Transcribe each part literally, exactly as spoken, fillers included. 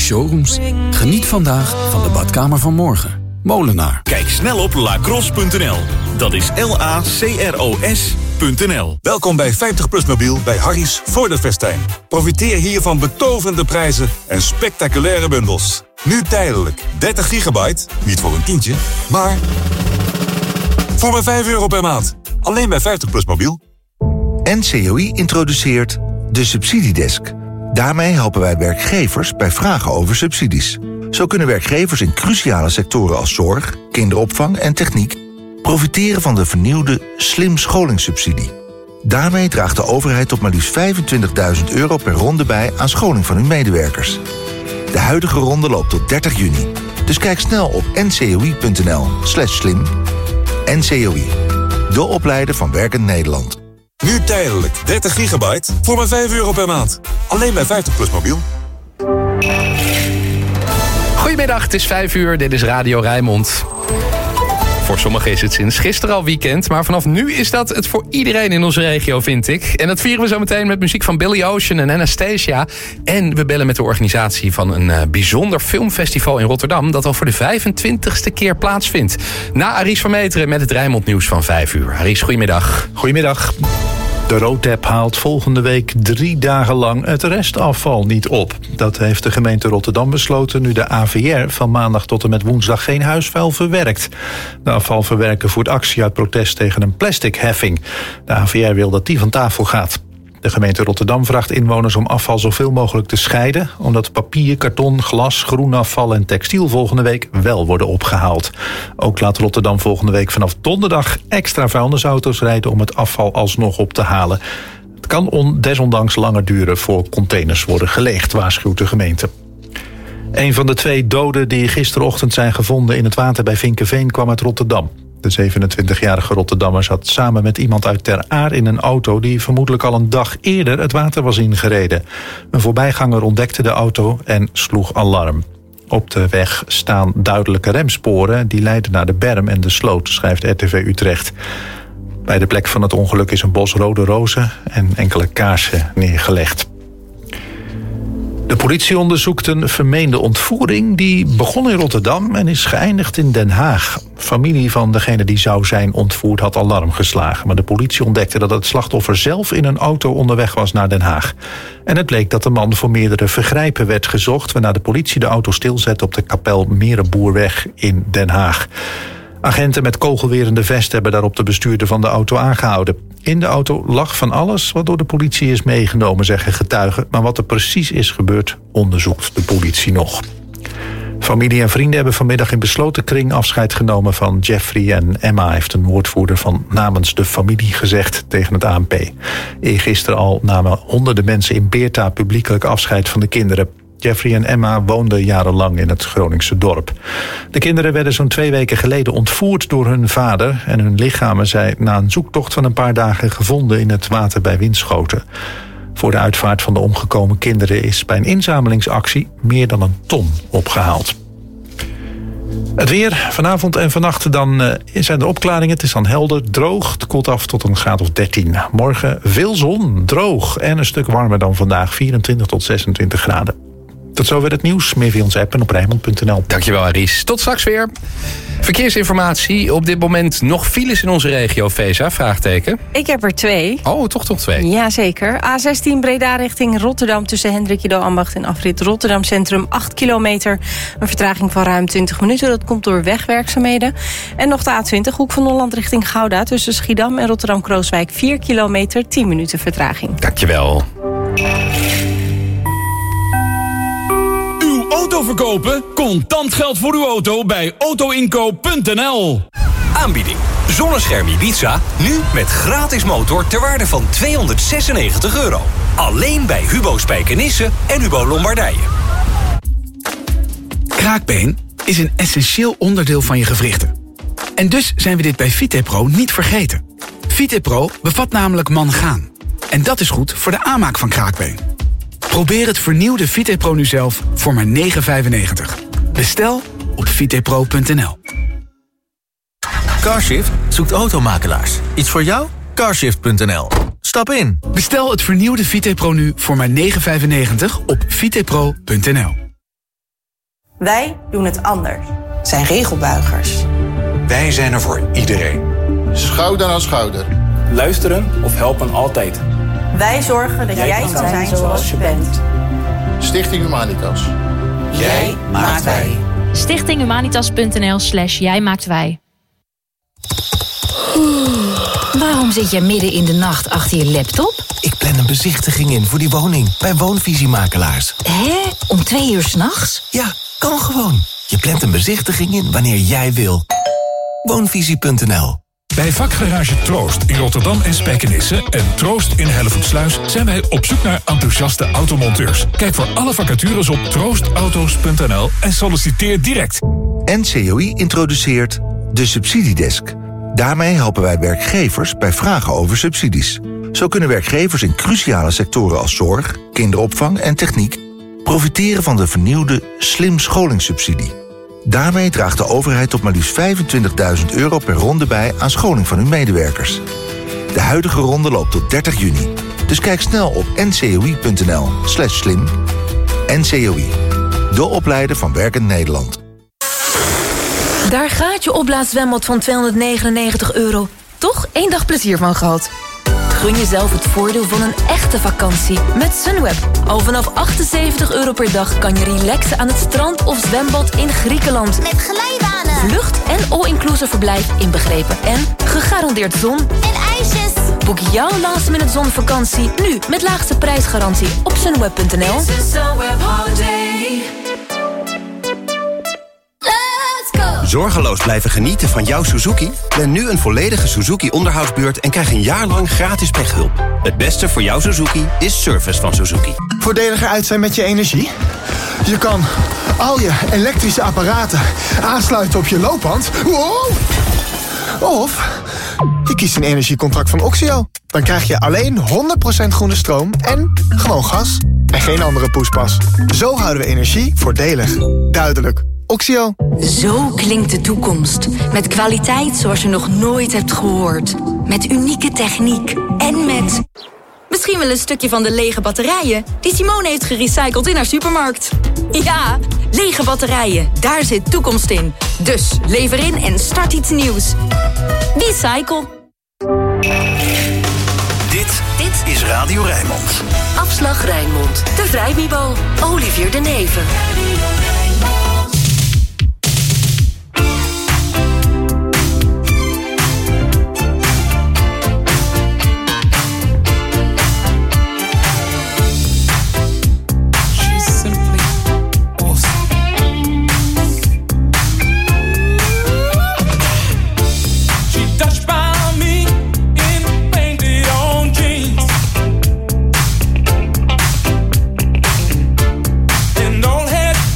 showrooms. Geniet vandaag van de badkamer van morgen. Molenaar. Kijk snel op lacrosse punt n l. Dat is L A C R O S punt n l. Welkom bij vijftig plus mobiel bij Harry's Voordeelfestijn. Profiteer hier van betoverende prijzen en spectaculaire bundels. Nu tijdelijk dertig gigabyte, niet voor een tientje, maar voor maar vijf euro per maand. Alleen bij vijftig plus mobiel. N C O I introduceert de Subsidiedesk. Daarmee helpen wij werkgevers bij vragen over subsidies. Zo kunnen werkgevers in cruciale sectoren als zorg, kinderopvang en techniek profiteren van de vernieuwde Slim Scholingssubsidie. Daarmee draagt de overheid tot maar liefst vijfentwintigduizend euro per ronde bij aan scholing van hun medewerkers. De huidige ronde loopt tot dertig juni. Dus kijk snel op n c o i punt n l slash slim. N C O I, de opleider van Werkend Nederland. Nu tijdelijk dertig gigabyte voor maar vijf euro per maand. Alleen bij vijftig plus mobiel. Goedemiddag, het is vijf uur, dit is Radio Rijnmond. Voor sommigen is het sinds gisteren al weekend, maar vanaf nu is dat het voor iedereen in onze regio, vind ik. En dat vieren we zo meteen met muziek van Billy Ocean en Anastasia. En we bellen met de organisatie van een uh, bijzonder filmfestival in Rotterdam dat al voor de vijfentwintigste keer plaatsvindt. Na Aries van Meteren met het Rijnmond nieuws van vijf uur. Aries, goedemiddag. Goedemiddag. De Rotep haalt volgende week drie dagen lang het restafval niet op. Dat heeft de gemeente Rotterdam besloten nu de A V R van maandag tot en met woensdag geen huisvuil verwerkt. De afvalverwerker voert actie uit protest tegen een plasticheffing. De A V R wil dat die van tafel gaat. De gemeente Rotterdam vraagt inwoners om afval zoveel mogelijk te scheiden, omdat papier, karton, glas, groenafval en textiel volgende week wel worden opgehaald. Ook laat Rotterdam volgende week vanaf donderdag extra vuilnisauto's rijden om het afval alsnog op te halen. Het kan on, desondanks langer duren voor containers worden geleegd, waarschuwt de gemeente. Een van de twee doden die gisterochtend zijn gevonden in het water bij Vinkeveen kwam uit Rotterdam. De zevenentwintigjarige Rotterdammer zat samen met iemand uit Ter Aar in een auto die vermoedelijk al een dag eerder het water was ingereden. Een voorbijganger ontdekte de auto en sloeg alarm. Op de weg staan duidelijke remsporen die leiden naar de berm en de sloot, schrijft R T V Utrecht. Bij de plek van het ongeluk is een bos rode rozen en enkele kaarsen neergelegd. De politie onderzoekt een vermeende ontvoering die begon in Rotterdam en is geëindigd in Den Haag. Familie van degene die zou zijn ontvoerd had alarm geslagen, maar de politie ontdekte dat het slachtoffer zelf in een auto onderweg was naar Den Haag. En het bleek dat de man voor meerdere vergrijpen werd gezocht, waarna de politie de auto stilzette op de Kapel Merenboerweg in Den Haag. Agenten met kogelwerende vesten hebben daarop de bestuurder van de auto aangehouden. In de auto lag van alles wat door de politie is meegenomen, zeggen getuigen. Maar wat er precies is gebeurd, onderzoekt de politie nog. Familie en vrienden hebben vanmiddag in besloten kring afscheid genomen van Jeffrey en Emma, heeft een woordvoerder van namens de familie gezegd tegen het A N P. Eergisteren al namen honderden mensen in Beerta publiekelijk afscheid van de kinderen. Jeffrey en Emma woonden jarenlang in het Groningse dorp. De kinderen werden zo'n twee weken geleden ontvoerd door hun vader en hun lichamen zijn na een zoektocht van een paar dagen gevonden in het water bij Winschoten. Voor de uitvaart van de omgekomen kinderen is bij een inzamelingsactie meer dan een ton opgehaald. Het weer, vanavond en vannacht dan uh, zijn er opklaringen. Het is dan helder, droog. Het koelt af tot een graad of dertien. Morgen veel zon, droog en een stuk warmer dan vandaag. vierentwintig tot zesentwintig graden. Tot zover het nieuws. Meer via onze app en op rijnmond punt n l. Dankjewel, Aries. Tot straks weer. Verkeersinformatie. Op dit moment nog files in onze regio, Feza? Vraagteken. Ik heb er twee. Oh, toch toch twee? Jazeker. A zestien Breda richting Rotterdam tussen Hendrik Ido Ambacht en afrit Rotterdam Centrum acht kilometer. Een vertraging van ruim twintig minuten. Dat komt door wegwerkzaamheden. En nog de A twintig Hoek van Holland richting Gouda tussen Schiedam en Rotterdam-Krooswijk vier kilometer, tien minuten vertraging. Dankjewel. Auto verkopen? Contant geld voor uw auto bij autoinkoop punt n l. Aanbieding. Zonnescherm Ibiza. Nu met gratis motor ter waarde van tweehonderdzesennegentig euro. Alleen bij Hubo Spijkenisse en Hubo Lombardije. Kraakbeen is een essentieel onderdeel van je gewrichten. En dus zijn we dit bij Vitepro niet vergeten. Vitepro bevat namelijk mangaan. En dat is goed voor de aanmaak van kraakbeen. Probeer het vernieuwde Vitepro nu zelf voor maar negen vijfennegentig. Bestel op vitepro punt n l. Carshift zoekt automakelaars. Iets voor jou? carshift punt n l. Stap in. Bestel het vernieuwde Vitepro nu voor maar negen vijfennegentig op vitepro punt n l. Wij doen het anders. Zijn regelbuigers. Wij zijn er voor iedereen. Schouder aan schouder. Luisteren of helpen altijd. Wij zorgen dat jij, jij kan zijn zoals je bent. Stichting Humanitas. Jij maakt wij. stichting humanitas punt n l slash jij maakt wij. Waarom zit jij midden in de nacht achter je laptop? Ik plan een bezichtiging in voor die woning bij Woonvisiemakelaars. Hé? Om twee uur 's nachts? Ja, kan gewoon. Je plant een bezichtiging in wanneer jij wil. Woonvisie punt n l. Bij vakgarage Troost in Rotterdam en Spijkenisse en Troost in Hellevoetsluis zijn wij op zoek naar enthousiaste automonteurs. Kijk voor alle vacatures op troostauto's punt n l en solliciteer direct. N C O I introduceert de Subsidiedesk. Daarmee helpen wij werkgevers bij vragen over subsidies. Zo kunnen werkgevers in cruciale sectoren als zorg, kinderopvang en techniek profiteren van de vernieuwde Slim Scholingssubsidie. Daarmee draagt de overheid tot maar liefst vijfentwintigduizend euro per ronde bij aan scholing van hun medewerkers. De huidige ronde loopt tot dertig juni. Dus kijk snel op n c o i punt n l slash slim. N C O I, de opleider van Werkend Nederland. Daar gaat je opblaaszwembad van tweehonderdnegenennegentig euro. Toch één dag plezier van gehad. Gun jezelf het voordeel van een echte vakantie met Sunweb. Al vanaf achtenzeventig euro per dag kan je relaxen aan het strand of zwembad in Griekenland. Met glijbanen. Vlucht en all-inclusive verblijf inbegrepen. En gegarandeerd zon. En ijsjes. Boek jouw last minute zonvakantie nu met laagste prijsgarantie op sunweb punt n l. Zorgeloos blijven genieten van jouw Suzuki? Plan nu een volledige Suzuki-onderhoudsbeurt en krijg een jaar lang gratis pechhulp. Het beste voor jouw Suzuki is service van Suzuki. Voordeliger uit zijn met je energie? Je kan al je elektrische apparaten aansluiten op je loopband. Wow! Of je kiest een energiecontract van Oxio. Dan krijg je alleen honderd procent groene stroom en gewoon gas. En geen andere poespas. Zo houden we energie voordelig. Duidelijk. Oxio. Zo klinkt de toekomst. Met kwaliteit zoals je nog nooit hebt gehoord. Met unieke techniek. En met... misschien wel een stukje van de lege batterijen die Simone heeft gerecycled in haar supermarkt. Ja, lege batterijen. Daar zit toekomst in. Dus lever in en start iets nieuws. Recycle. Dit, dit is Radio Rijnmond. Afslag Rijnmond. De Vrijmibo. Olivier de Neven. Don't have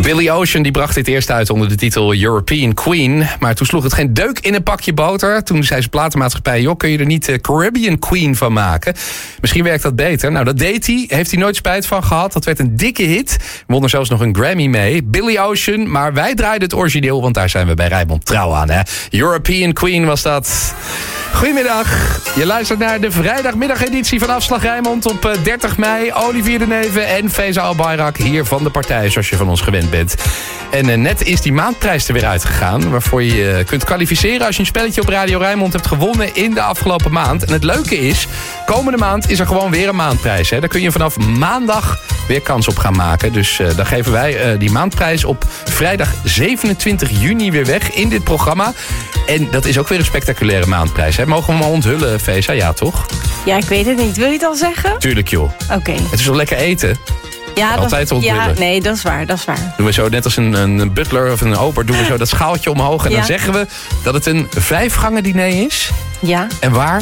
Billy Ocean die bracht dit eerst uit onder de titel European Queen. Maar toen sloeg het geen deuk in een pakje boter. Toen zei zijn platenmaatschappij, joh, kun je er niet Caribbean Queen van maken? Misschien werkt dat beter. Nou, dat deed hij. Heeft hij nooit spijt van gehad. Dat werd een dikke hit. Won er zelfs nog een Grammy mee. Billy Ocean, maar wij draaiden het origineel, want daar zijn we bij Rijnmond trouw aan. Hè? European Queen was dat. Goedemiddag. Je luistert naar de vrijdagmiddageditie van Afslag Rijnmond op dertig mei. Olivier de Neven en Feza Al-Bayrak hier van de partij, zoals je van ons gewend bent. En uh, net is die maandprijs er weer uitgegaan, waarvoor je uh, kunt kwalificeren als je een spelletje op Radio Rijnmond hebt gewonnen in de afgelopen maand. En het leuke is, komende maand is er gewoon weer een maandprijs. Hè? Daar kun je vanaf maandag weer kans op gaan maken. Dus uh, dan geven wij uh, die maandprijs op vrijdag zevenentwintig juni weer weg in dit programma. En dat is ook weer een spectaculaire maandprijs. Hè? Mogen we hem al onthullen, Feza? Ja, toch? Ja, ik weet het niet. Wil je het al zeggen? Tuurlijk, joh. Oké. Okay. Het is wel lekker eten. Ja, altijd dat, onthullen. Ja, nee, dat is waar, dat is waar. Doen we zo, net als een, een butler of een ober, doen we zo dat schaaltje omhoog. En ja. dan zeggen we dat het een vijfgangen diner is. Ja. En waar?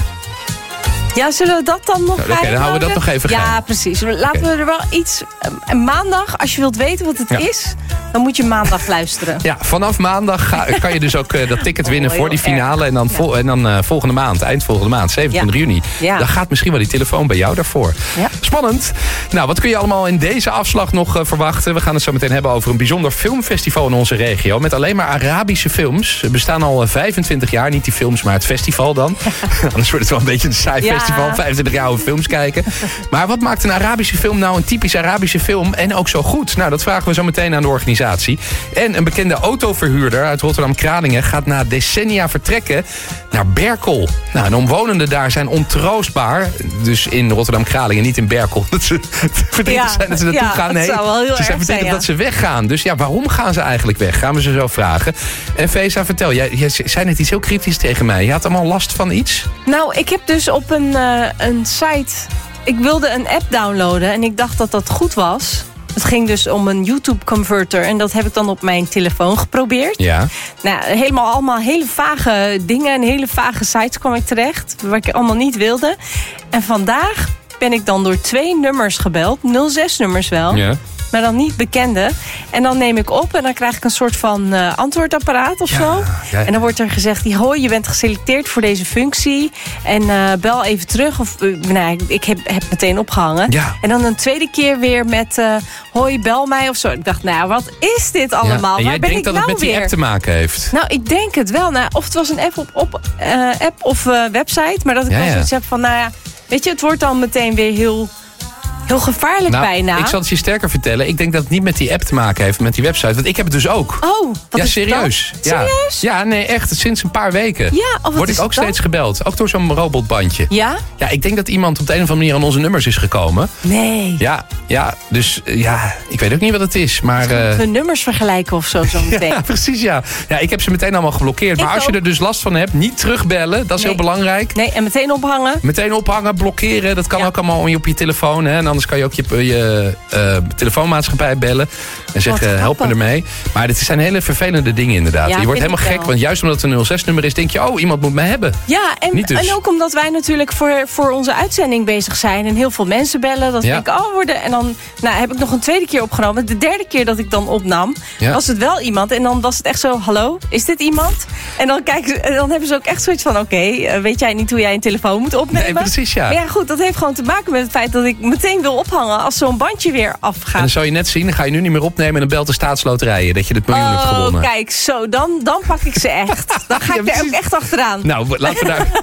Ja, zullen we dat dan nog nou, Oké, okay, dan houden we dat nog even Ja, geheim. precies. Laten okay. we er wel iets... Uh, maandag, als je wilt weten wat het ja. is, dan moet je maandag luisteren. Ja, vanaf maandag ga, kan je dus ook uh, dat ticket winnen oh, voor die finale. Erg. En dan, vol, ja. en dan uh, volgende maand, eind volgende maand, zevenentwintig juni. Ja. Dan gaat misschien wel die telefoon bij jou daarvoor. Ja. Spannend. Nou, wat kun je allemaal in deze afslag nog uh, verwachten? We gaan het zo meteen hebben over een bijzonder filmfestival in onze regio. Met alleen maar Arabische films. We bestaan al uh, vijfentwintig jaar. Niet die films, maar het festival dan. Anders wordt het wel een beetje een saai ja. festival. vijfentwintig jaar oude films kijken. Maar wat maakt een Arabische film nou een typisch Arabische film en ook zo goed? Nou, dat vragen we zo meteen aan de organisatie. En een bekende autoverhuurder uit Rotterdam-Kralingen gaat na decennia vertrekken naar Berkel. Nou, de omwonenden daar zijn ontroostbaar. Dus in Rotterdam-Kralingen, niet in Berkel. Dat ze verdrietig ja, zijn dat ze naartoe ja, gaan. Nee, ze zijn verdrietig zijn, ja. dat ze weggaan. Dus ja, waarom gaan ze eigenlijk weg? Gaan we ze zo vragen. En Feza, vertel, jij, jij zei net iets heel cryptisch tegen mij. Je had allemaal last van iets? Nou, ik heb dus op een, uh, een site... Ik wilde een app downloaden en ik dacht dat dat goed was. Het ging dus om een YouTube-converter. En dat heb ik dan op mijn telefoon geprobeerd. Ja. Nou, helemaal allemaal hele vage dingen en hele vage sites kwam ik terecht. Waar ik allemaal niet wilde. En vandaag ben ik dan door twee nummers gebeld. nul zes nummers wel. Ja. Maar dan niet bekende. En dan neem ik op en dan krijg ik een soort van uh, antwoordapparaat of ja, zo. Ja. En dan wordt er gezegd, hoi, je bent geselecteerd voor deze functie. En uh, bel even terug. Of, uh, nou, ik heb, heb meteen opgehangen. Ja. En dan een tweede keer weer met, uh, hoi, bel mij of zo. Ik dacht, nou, wat is dit allemaal? Ja. En jij Waar ben denkt ik dat nou het met weer? die app te maken heeft? Nou, ik denk het wel. Nou, of het was een app, op, op, uh, app of uh, website. Maar dat ik ja, wel ja. zoiets heb van, nou ja, weet je, het wordt dan meteen weer heel... Heel gevaarlijk nou, bijna. Ik zal het je sterker vertellen. Ik denk dat het niet met die app te maken heeft, met die website. Want ik heb het dus ook. Oh, wat ja, is serieus. Dat? Ja. Serieus? Ja, nee, echt. Sinds een paar weken. Ja, of word ik ook dan? steeds gebeld. Ook door zo'n robotbandje. Ja? Ja, ik denk dat iemand op de een of andere manier aan onze nummers is gekomen. Nee. Ja, ja dus ja, ik weet ook niet wat het is. Maar uh... we nummers vergelijken of zo, zo meteen. Ja, precies, ja. Ja, ik heb ze meteen allemaal geblokkeerd. Ik maar als ook. je er dus last van hebt, niet terugbellen. Dat is nee. heel belangrijk. Nee, en meteen ophangen. Meteen ophangen, blokkeren. Dat kan ja. ook allemaal op je telefoon. Hè? En anders kan je ook je, je uh, telefoonmaatschappij bellen. En zeggen, help me ermee. Maar dit zijn hele vervelende dingen inderdaad. Ja, je wordt helemaal gek, wel. want juist omdat het een nul zes nummer is, denk je, oh, iemand moet me hebben. Ja, en, dus. en ook omdat wij natuurlijk voor, voor onze uitzending bezig zijn. En heel veel mensen bellen. Dat ja. denk ik, oh, worden. En dan nou, heb ik nog een tweede keer opgenomen. De derde keer dat ik dan opnam, ja. was het wel iemand. En dan was het echt zo, hallo, is dit iemand? En dan, kijken ze, en dan hebben ze ook echt zoiets van, oké, okay, weet jij niet hoe jij een telefoon moet opnemen? Nee, precies, ja. Maar ja, goed, dat heeft gewoon te maken met het feit dat ik meteen wil ophangen als zo'n bandje weer afgaat. En dan zou je net zien, dan ga je nu niet meer opnemen en dan belt de staatsloterijen dat je het miljoen oh, hebt gewonnen. Oh, kijk, zo, dan, dan pak ik ze echt. Dan ga ik ja, er ook echt achteraan. Nou, laten we daar...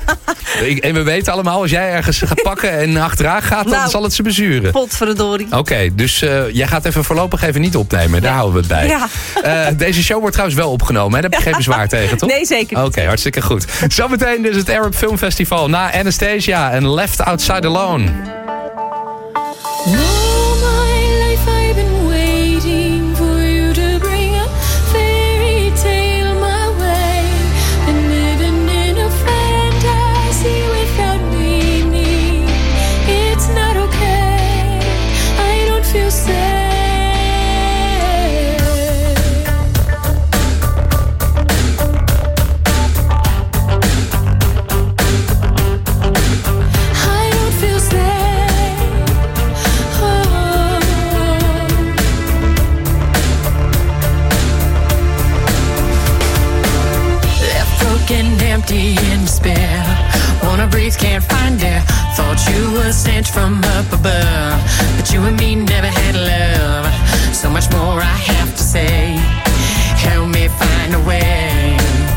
en we weten allemaal, als jij ergens gaat pakken en achteraan gaat, dan nou, zal het ze bezuren. Potverdorie. Oké, okay, dus uh, jij gaat even voorlopig even niet opnemen. Daar nee. houden we het bij. Ja. Uh, deze show wordt trouwens wel opgenomen, hè? Daar heb je geen bezwaar tegen, toch? Nee, zeker niet. Oké, okay, hartstikke goed. Zometeen dus het Arab Film Festival na Anastasia en Left Outside Alone. I don't feel sad. from up above. But you and me never had love. So much more I have to say. Help me find a way.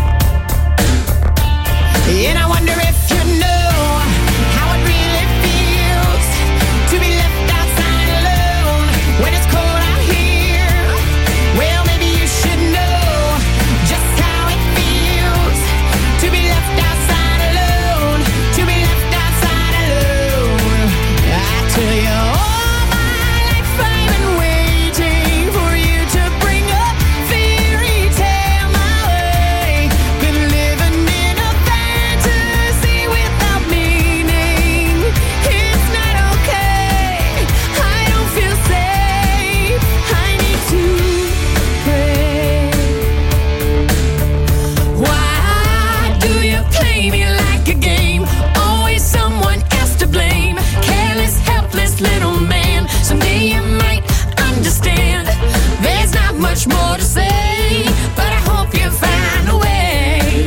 And I wonder if you know how it really feels to be left outside alone when it's cold out here. Well, maybe you should know just how it feels to be left outside alone, to be left outside alone. I tell you, all my life I've been waiting for you to bring a fairy tale my way. Been living in a fantasy without meaning. It's not okay. I don't feel safe. I need to pray. Why do you play me like a game? Always someone else to blame. Careless, helpless little man. Someday you might understand. There's not much more to say, but I hope you find a way.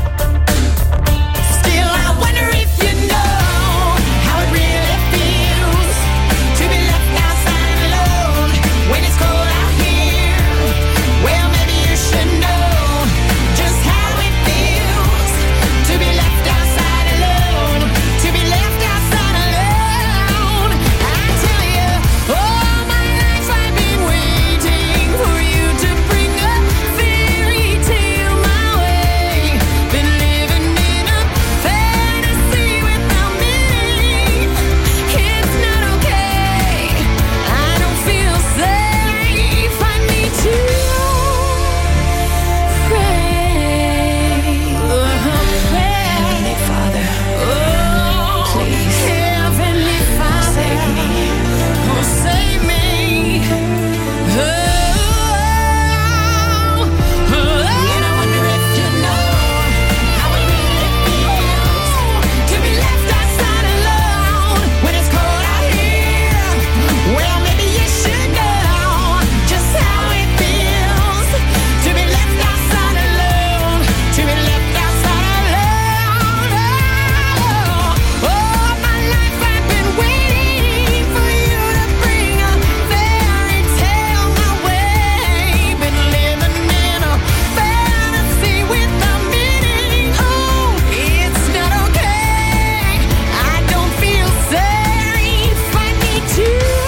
Still, I wonder if you know how it really feels to be left outside alone when it's cold out here. Well, maybe you should know just how it feels to be left outside alone, to be left outside alone. I tell you, all my life I've been waiting for you to bring a fairy tale my way. Been living in a fantasy without meaning. It's not okay. I don't feel safe. I need to pray. Heavenly Father, please, Heavenly Father, save me. Oh, save me. Oh, oh. And I wonder if you know how it really feels to be left outside alone when it's cold out here. Well, maybe you should know just how it feels to be left outside alone, to be left outside alone. Oh, all my life I've been waiting for you to bring a fairy tale my way. Been living in a fantasy without meaning. Oh, it's not okay. I don't feel safe. I need to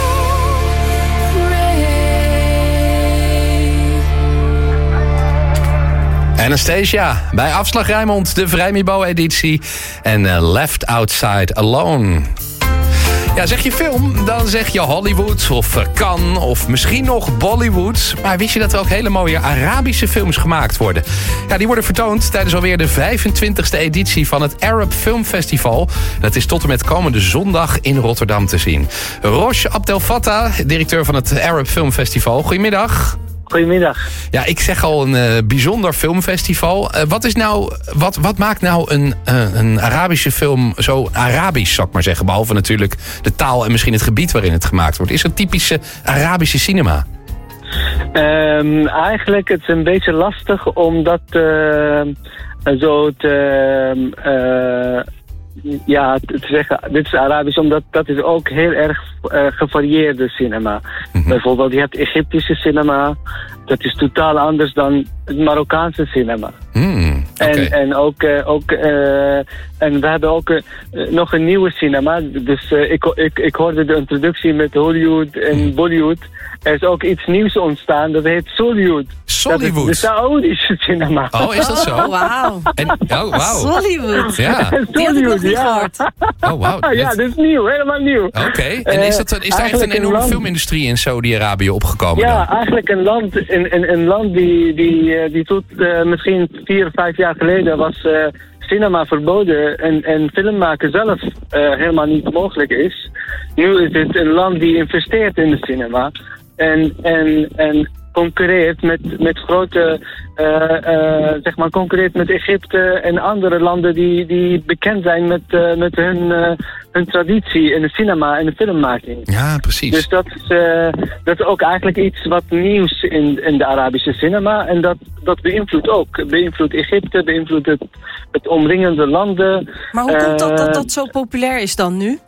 pray. Anastasia, bij Afslag Rijnmond, de Vrijmibo-editie. En eh, Left Outside Alone. Ja, zeg je film, dan zeg je Hollywood of eh, Cannes of misschien nog Bollywood. Maar wist je dat er ook hele mooie Arabische films gemaakt worden? Ja, die worden vertoond tijdens alweer de vijfentwintigste editie van het Arab Film Festival. Dat is tot en met komende zondag in Rotterdam te zien. Rosh Abdel Fattah, directeur van het Arab Film Festival. Goedemiddag. Goedemiddag. Ja, ik zeg al een uh, bijzonder filmfestival. Uh, wat, is nou, wat, wat maakt nou een, uh, een Arabische film zo Arabisch, zou ik maar zeggen? Behalve natuurlijk de taal en misschien het gebied waarin het gemaakt wordt. Is het typische Arabische cinema? Um, eigenlijk het is een beetje lastig om dat uh, zo te... Uh, ja, te zeggen, dit is Arabisch, omdat dat is ook heel erg uh, gevarieerde cinema. Mm-hmm. Bijvoorbeeld, je hebt Egyptische cinema, dat is totaal anders dan het Marokkaanse cinema. Mm, okay. En, en ook, uh, ook uh, en we hebben ook uh, nog een nieuwe cinema. Dus uh, ik, ik, ik hoorde de introductie met Hollywood en mm. Bollywood. Er is ook iets nieuws ontstaan, dat heet Sollywood. Sollywood? Dat is de Saoedische cinema. Oh, is dat zo? Oh, wauw. En, oh, wauw. Sollywood. Ja. Die heb ik nog niet gehoord. Oh, wauw. Ja, dat is nieuw, helemaal nieuw. Oké, okay. En is, dat, is daar echt een enorme land... filmindustrie in Saudi-Arabië opgekomen? Ja, dan? eigenlijk een land, een, een, een land die, die, die tot uh, misschien vier of vijf jaar geleden was... Uh, cinema verboden en, en film maken zelf uh, helemaal niet mogelijk is. Nu is het een land die investeert in de cinema en, en, en concurreert met, met grote, uh, uh, zeg maar, concurreert met Egypte en andere landen die, die bekend zijn met, uh, met hun, uh, hun traditie in de cinema en de filmmaking. Ja, precies. Dus dat is, uh, dat is ook eigenlijk iets wat nieuws in, in de Arabische cinema en dat, dat beïnvloedt ook. Beïnvloedt Egypte, beïnvloedt het, het omringende landen. Maar hoe komt dat dat dat zo populair is dan nu?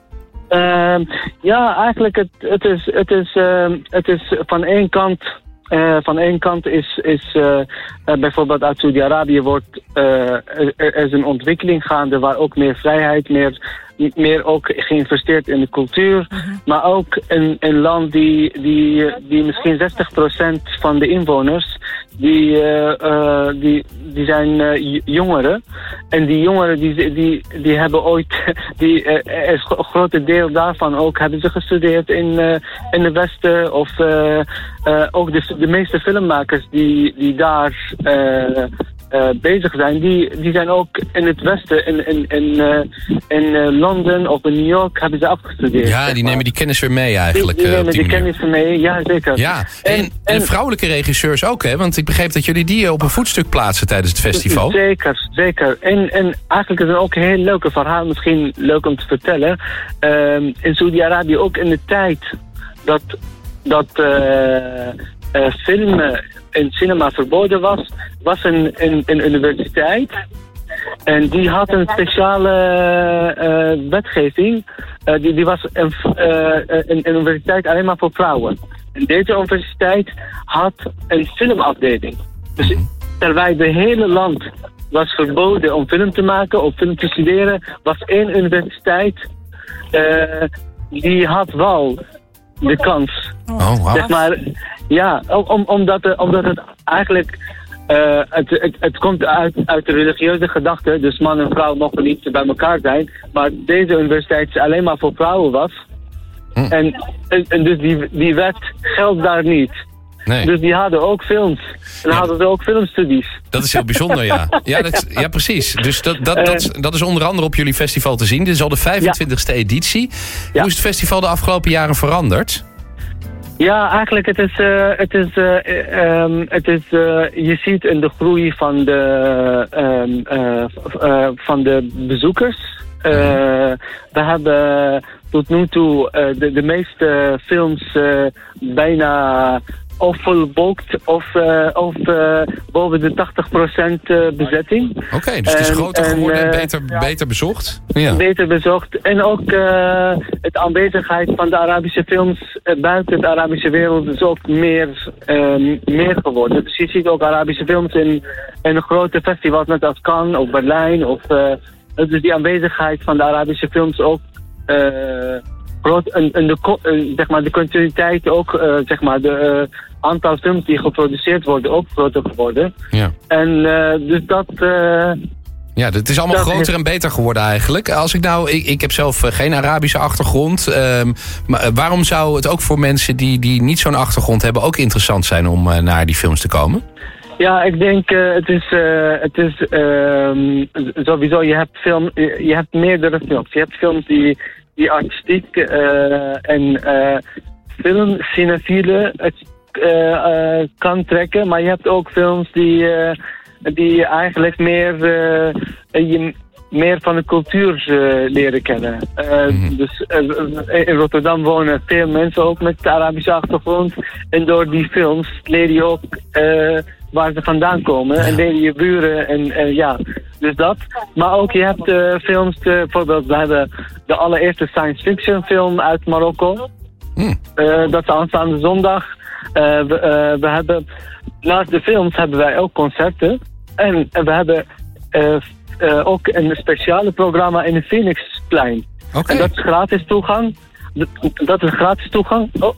Uh, ja, eigenlijk het, het, is, het, is, uh, het is van één kant... Uh, van één kant is, is uh, uh, bijvoorbeeld uit Saudi-Arabië wordt uh, er, er is een ontwikkeling gaande waar ook meer vrijheid, meer, meer ook geïnvesteerd in de cultuur, uh-huh. maar ook een, een land die, die, die misschien zestig procent van de inwoners die, uh, uh, die, die zijn uh, jongeren en die jongeren die, die, die hebben ooit die uh, is een grote deel daarvan ook hebben ze gestudeerd in, uh, in de Westen of uh, uh, ook de De meeste filmmakers die, die daar uh, uh, bezig zijn, die, die zijn ook in het Westen, in, in, in, uh, in uh, Londen of in New York, hebben ze afgestudeerd. Ja, die nemen die kennis weer mee eigenlijk. Die, die uh, nemen die, die kennis weer mee, ja zeker. Ja, en, en, en vrouwelijke regisseurs ook, hè? Want ik begreep dat jullie die op een voetstuk plaatsen tijdens het festival. Zeker, zeker. En, en eigenlijk is het ook een heel leuke verhaal, misschien leuk om te vertellen. Uh, in Saudi-Arabië ook in de tijd dat... dat uh, Uh, film uh, in cinema verboden was, was een, een, een universiteit. En die had een speciale uh, wetgeving. Uh, die, die was een, uh, een, een universiteit alleen maar voor vrouwen. En deze universiteit had een filmafdeling. Dus terwijl de hele land was verboden om film te maken of film te studeren, was één universiteit uh, die had wel de kans. Oh, wow. Zeg maar, ja, om, omdat, het, omdat het eigenlijk uh, het, het, het komt uit, uit de religieuze gedachte, dus man en vrouw mogen niet bij elkaar zijn, maar deze universiteit alleen maar voor vrouwen was. Hm. En, en, en dus die, die wet geldt daar niet. Nee. Dus die hadden ook films. En ja. hadden ze ook filmstudies. Dat is heel bijzonder, ja. Ja, dat, ja precies. Dus dat, dat, dat, dat is onder andere op jullie festival te zien. Dit is al de vijfentwintigste ja. editie. Ja. Hoe is het festival de afgelopen jaren veranderd? Ja, eigenlijk het is, uh, het is, uh, um, het is uh, je ziet in de groei van de, um, uh, uh, van de bezoekers. Uh, we hebben tot nu toe uh, de, de meeste films uh, bijna of volboekt of, uh, of uh, boven de tachtig procent uh, bezetting. Oké, okay, dus het is groter en, geworden en beter, ja, beter bezocht? Ja. Beter bezocht. En ook uh, het aanwezigheid van de Arabische films uh, buiten de Arabische wereld is ook meer, uh, meer geworden. Dus je ziet ook Arabische films in, in grote festivals net als Cannes of Berlijn. Of, uh, dus die aanwezigheid van de Arabische films ook... Uh, groot, en, en de, uh, zeg maar de continuïteit ook, uh, zeg maar de uh, aantal films die geproduceerd worden ook groter geworden. Ja. En uh, dus dat... Uh, ja, het is allemaal dat groter is... en beter geworden eigenlijk. Als ik nou, ik, ik heb zelf uh, geen Arabische achtergrond. Um, maar uh, waarom zou het ook voor mensen die, die niet zo'n achtergrond hebben ook interessant zijn om uh, naar die films te komen? Ja, ik denk uh, het is, uh, het is uh, sowieso, je hebt, film, je hebt meerdere films. Je hebt films die... die artistiek uh, en uh, filmcinefielen uh, uh, kan trekken. Maar je hebt ook films die, uh, die eigenlijk meer, uh, je, meer van de cultuur uh, leren kennen. Uh, mm-hmm. Dus uh, in Rotterdam wonen veel mensen ook met de Arabische achtergrond. En door die films leer je ook... Uh, waar ze vandaan komen. Ja. En leren je buren en uh, ja, dus dat. Maar ook je hebt uh, films, uh, bijvoorbeeld we hebben de allereerste science fiction film uit Marokko. Mm. Uh, dat is aanstaande zondag. Uh, we, uh, we hebben, naast de films hebben wij ook concerten. En, en we hebben uh, uh, ook een speciale programma in het Phoenixplein. Okay. En dat is gratis toegang. Dat is gratis toegang. Oh.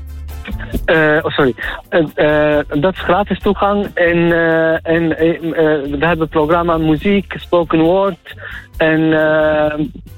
Uh, oh, sorry. Uh, uh, dat is gratis toegang. En, uh, en uh, we hebben het programma muziek, spoken word. En uh,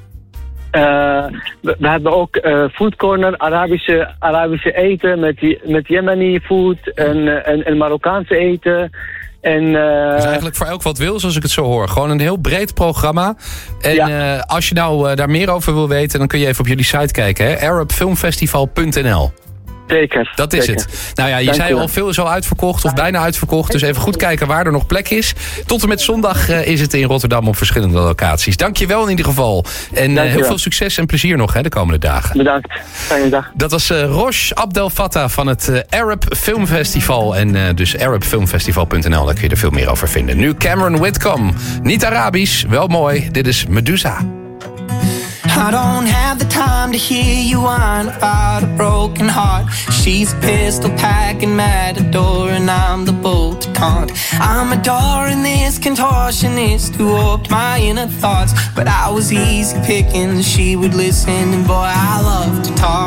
uh, we, we hebben ook uh, food corner, Arabische, Arabische eten met, met Yemeni food en, uh, en, en Marokkaanse eten. En, uh, dus eigenlijk voor elk wat wil, zoals ik het zo hoor. Gewoon een heel breed programma. En ja. uh, als je nou uh, daar meer over wil weten, dan kun je even op jullie site kijken. Hè? arab film festival punt n l. Zeker. Dat is zeker. het. Nou ja, je Dank zei je. al, veel is al uitverkocht of bijna uitverkocht. Dus even goed kijken waar er nog plek is. Tot en met zondag uh, is het in Rotterdam op verschillende locaties. Dank je wel in ieder geval. En uh, heel veel succes en plezier nog hè, de komende dagen. Bedankt. Fijne dag. Dat was uh, Rosh Abdel Fattah van het uh, Arab Film Festival. En uh, dus arab film festival punt n l, daar kun je er veel meer over vinden. Nu Cameron Whitcomb. Niet Arabisch, wel mooi. Dit is Medusa. I don't have the time to hear you whine about a broken heart. She's a pistol packing matador and I'm the bolt to taunt. I'm adoring this contortionist who warped my inner thoughts, but I was easy picking, she would listen, and boy, I love to talk.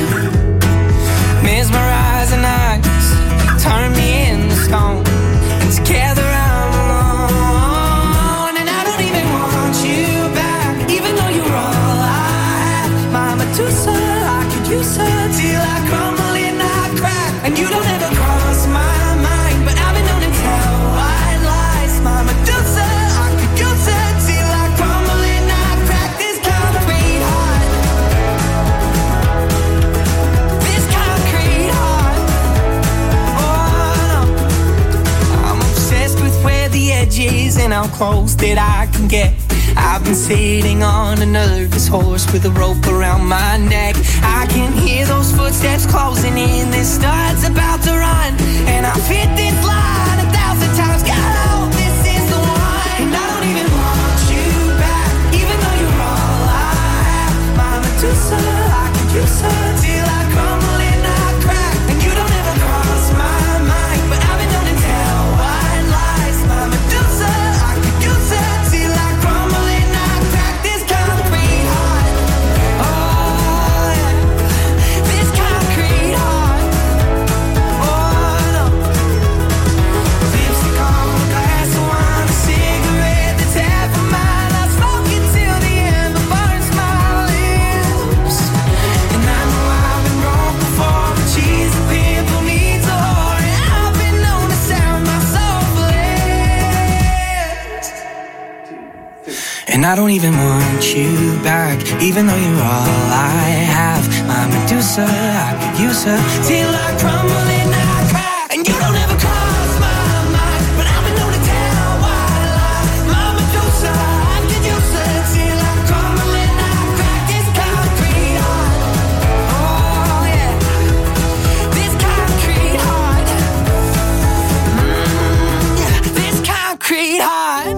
Mesmerizing eyes turn me into stone, and together I'm alone, and I don't even want you back, even though you're all I have. My Medusa, I could use her till I crumble and I crack, and you don't ever cross my mind, but I've been known to tell white lies. My Medusa, I could use her till I crumble and I crack. This concrete heart, this concrete heart. Oh no, I'm obsessed with where the edge is and how close that I can get. I've been sitting on a nervous horse with a rope around my neck. I can hear those footsteps closing in, this start's about to run, and I've hit this line a thousand times. God, I hope this is the one, and I don't even want you back, even though you're all I have. My Medusa, I could use her till I crumble and I crack, and you don't ever cross my mind, but I've been known to tell white lies. My Medusa, I could use her till I crumble and I crack. This concrete heart, oh yeah, this concrete heart, oh no. Lipstick on a glass of wine, a cigarette that's half a mile. I smoke it till the ember burns my lips, and I know I've been wrong before, but she's a pimple needs a whore, and I've been known to sound my soul lips. And I don't even want you back, even though you're all I have. My Medusa, I could use her till I crumble and I crack, and you don't ever cross my mind, but I've been known to tell white lies. My Medusa, I could use her till I crumble and I crack. This concrete heart, oh yeah, this concrete heart, mm, yeah, this concrete heart.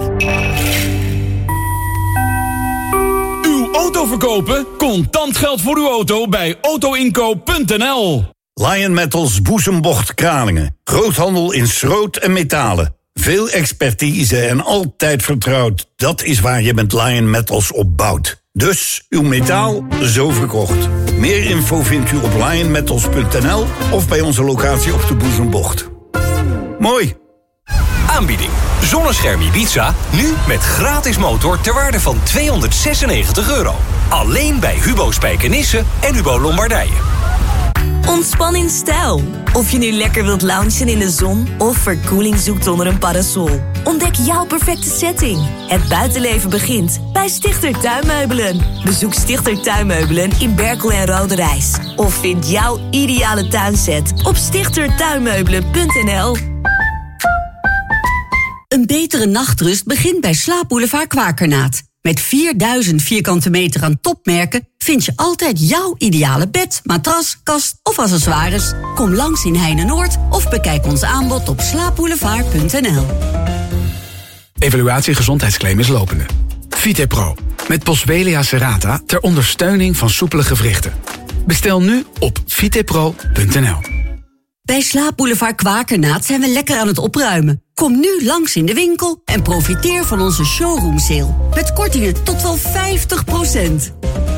Uw auto verkopen? Contant geld voor uw auto bij autoinkoop punt n l. Lion Metals Boezembocht Kralingen. Groothandel in schroot en metalen. Veel expertise en altijd vertrouwd. Dat is waar je met Lion Metals op bouwt. Dus uw metaal zo verkocht. Meer info vindt u op lion metals punt n l of bij onze locatie op de Boezembocht. Mooi. Aanbieding. Zonnescherm Ibiza, nu met gratis motor ter waarde van tweehonderdzesennegentig euro. Alleen bij Hubo Spijkenisse en Hubo Lombardije. Ontspan in stijl. Of je nu lekker wilt loungen in de zon of verkoeling zoekt onder een parasol. Ontdek jouw perfecte setting. Het buitenleven begint bij Stichter Tuinmeubelen. Bezoek Stichter Tuinmeubelen in Berkel en Roderijs. Of vind jouw ideale tuinset op stichter tuinmeubelen punt n l. Een betere nachtrust begint bij Slaapboulevard Kwakernaat. Met vierduizend vierkante meter aan topmerken vind je altijd jouw ideale bed, matras, kast of accessoires. Kom langs in Heine-Noord of bekijk ons aanbod op slaapboulevard punt n l. Evaluatie gezondheidsclaim is lopende. Vitepro, met Boswellia serrata ter ondersteuning van soepele gewrichten. Bestel nu op vitepro punt n l. Bij Slaapboulevard Kwakernaat zijn we lekker aan het opruimen. Kom nu langs in de winkel en profiteer van onze showroom sale. Met kortingen tot wel vijftig procent.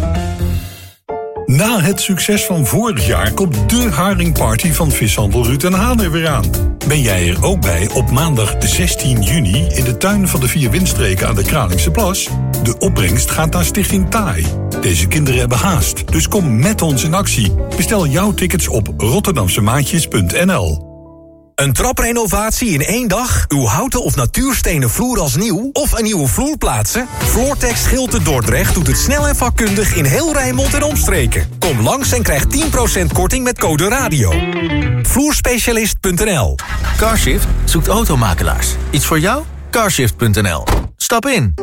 Na het succes van vorig jaar komt de haringparty van vishandel Ruud en Haan er weer aan. Ben jij er ook bij op maandag zestien juni in de tuin van de vier windstreken aan de Kralingse Plas? De opbrengst gaat naar Stichting T A I. Deze kinderen hebben haast, dus kom met ons in actie. Bestel jouw tickets op rotterdamsemaatjes punt n l. Een traprenovatie in één dag? Uw houten of natuurstenen vloer als nieuw? Of een nieuwe vloer plaatsen? Floortex Schilte Dordrecht doet het snel en vakkundig in heel Rijnmond en omstreken. Kom langs en krijg tien procent korting met code radio. vloerspecialist punt n l. Carshift zoekt automakelaars. Iets voor jou? Carshift punt n l. Stap in.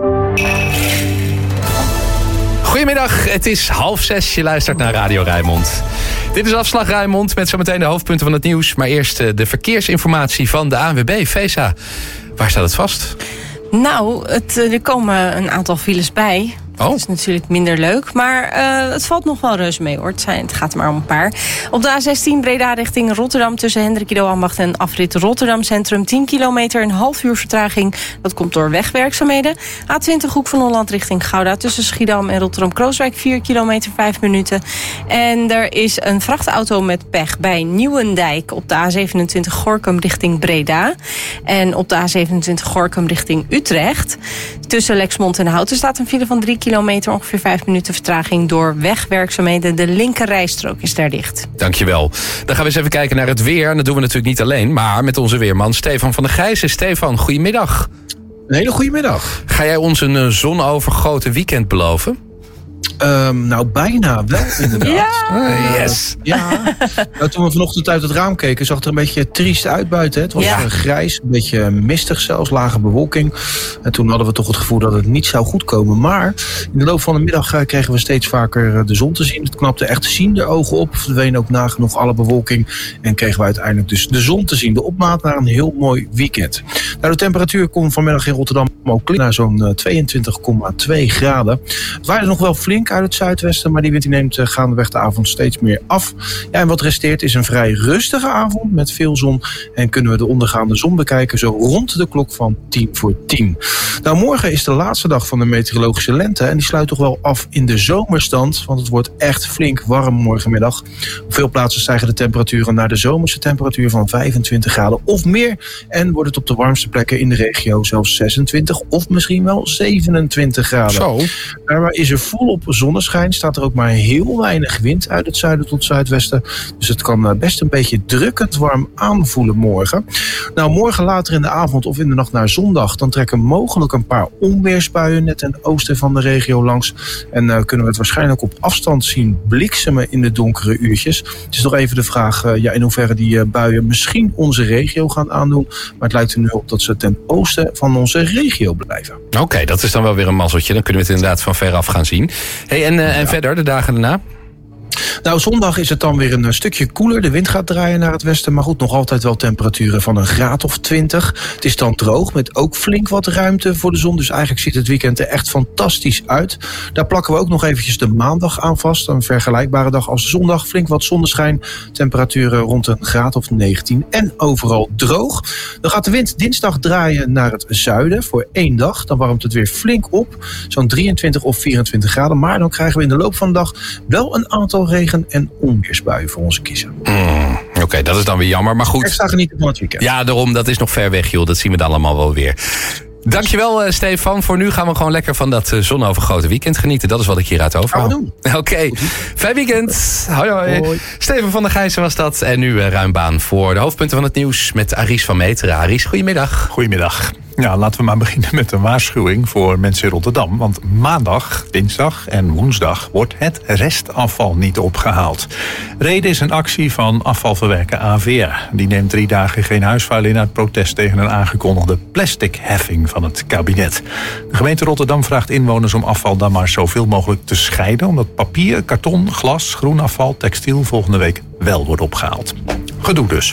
Goedemiddag, het is half zes. Je luistert naar Radio Rijnmond. Dit is Afslag Rijnmond met zometeen de hoofdpunten van het nieuws. Maar eerst de verkeersinformatie van de A N W B. Vesa, waar staat het vast? Nou, het, er komen een aantal files bij. Dat Oh. is natuurlijk minder leuk. Maar uh, het valt nog wel reuze mee hoor. Het, zijn, het gaat er maar om een paar. Op de A zestien Breda richting Rotterdam tussen Hendrik Ido Ambacht en afrit Rotterdam Centrum. tien kilometer, een half uur vertraging. Dat komt door wegwerkzaamheden. A twintig Hoek van Holland richting Gouda tussen Schiedam en Rotterdam-Krooswijk. vier kilometer, vijf minuten. En er is een vrachtauto met pech bij Nieuwendijk op de A zevenentwintig Gorinchem richting Breda. En op de A zevenentwintig Gorinchem richting Utrecht. Tussen Lexmond en Houten staat een file van drie kilometer, ongeveer vijf minuten vertraging door wegwerkzaamheden. De linker rijstrook is daar dicht. Dankjewel. Dan gaan we eens even kijken naar het weer. En dat doen we natuurlijk niet alleen, maar met onze weerman Stefan van der Gijzen. Stefan, goedemiddag. Een hele goede middag. Ga jij ons een uh, zonovergoten weekend beloven? Um, nou, bijna wel, inderdaad. Ja. Uh, Yes. Ja. Nou, toen we vanochtend uit het raam keken, zag het er een beetje triest uit buiten. Hè? Het was Ja. uh, grijs, een beetje mistig zelfs, lage bewolking. En toen hadden we toch het gevoel dat het niet zou goed komen. Maar in de loop van de middag uh, kregen we steeds vaker uh, de zon te zien. Het knapte echt te zien de ogen op. Verdween ook nagenoeg alle bewolking. En kregen we uiteindelijk dus de zon te zien. De opmaat naar een heel mooi weekend. Nou, de temperatuur komt vanmiddag in Rotterdam ook naar zo'n uh, tweeëntwintig komma twee graden. Het waaide nog wel flink uit het zuidwesten, maar die wind die neemt uh, gaandeweg de avond steeds meer af. Ja, en wat resteert is een vrij rustige avond met veel zon. En kunnen we de ondergaande zon bekijken zo rond de klok van tien voor tien. Nou, morgen is de laatste dag van de meteorologische lente. En die sluit toch wel af in de zomerstand. Want het wordt echt flink warm morgenmiddag. Op veel plaatsen stijgen de temperaturen naar de zomerse temperatuur van vijfentwintig graden of meer. En wordt het op de warmste plekken in de regio zelfs zesentwintig of misschien wel zevenentwintig graden. Zo. Daarbij is er volop zonneschijn. Staat er ook maar heel weinig wind uit het zuiden tot zuidwesten. Dus het kan best een beetje drukkend warm aanvoelen morgen. Nou, morgen later in de avond of in de nacht naar zondag, dan trekken mogelijk een paar onweersbuien net ten oosten van de regio langs. En uh, kunnen we het waarschijnlijk op afstand zien bliksemen in de donkere uurtjes. Het is nog even de vraag uh, ja, in hoeverre die uh, buien misschien onze regio gaan aandoen. Maar het lijkt er nu op dat ze ten oosten van onze regio blijven. Oké, okay, dat is dan wel weer een mazzeltje. Dan kunnen we het inderdaad van veraf gaan zien. Hey, en, uh, en ja. verder, de dagen daarna? Nou, zondag is het dan weer een stukje koeler. De wind gaat draaien naar het westen. Maar goed, nog altijd wel temperaturen van een graad of twintig. Het is dan droog met ook flink wat ruimte voor de zon. Dus eigenlijk ziet het weekend er echt fantastisch uit. Daar plakken we ook nog eventjes de maandag aan vast. Een vergelijkbare dag als zondag. Flink wat zonneschijn. Temperaturen rond een graad of negentien. En overal droog. Dan gaat de wind dinsdag draaien naar het zuiden voor één dag. Dan warmt het weer flink op. Zo'n drieëntwintig of vierentwintig graden. Maar dan krijgen we in de loop van de dag wel een aantal regen- en onweersbuien voor onze kiezen. Mm, Oké, okay, dat is dan weer jammer, maar goed. Extra genieten van het weekend. Ja, daarom, dat is nog ver weg, joh. Dat zien we dan allemaal wel weer. Dankjewel, uh, Stefan. Voor nu gaan we gewoon lekker van dat uh, zonovergoten weekend genieten. Dat is wat ik hieruit overhaal. Gaan we doen. Oké, okay. Fijn weekend. Hoi, hoi. Hoi. Stefan van der Gijzen was dat. En nu uh, ruim baan voor de hoofdpunten van het nieuws met Aries van Meteren. Aries, goedemiddag. Goedemiddag. Ja, laten we maar beginnen met een waarschuwing voor mensen in Rotterdam. Want maandag, dinsdag en woensdag wordt het restafval niet opgehaald. Reden is een actie van afvalverwerker A V R. Die neemt drie dagen geen huisvuil in uit protest tegen een aangekondigde plasticheffing van het kabinet. De gemeente Rotterdam vraagt inwoners om afval dan maar zoveel mogelijk te scheiden, omdat papier, karton, glas, groenafval, textiel volgende week wel wordt opgehaald. Gedoe dus.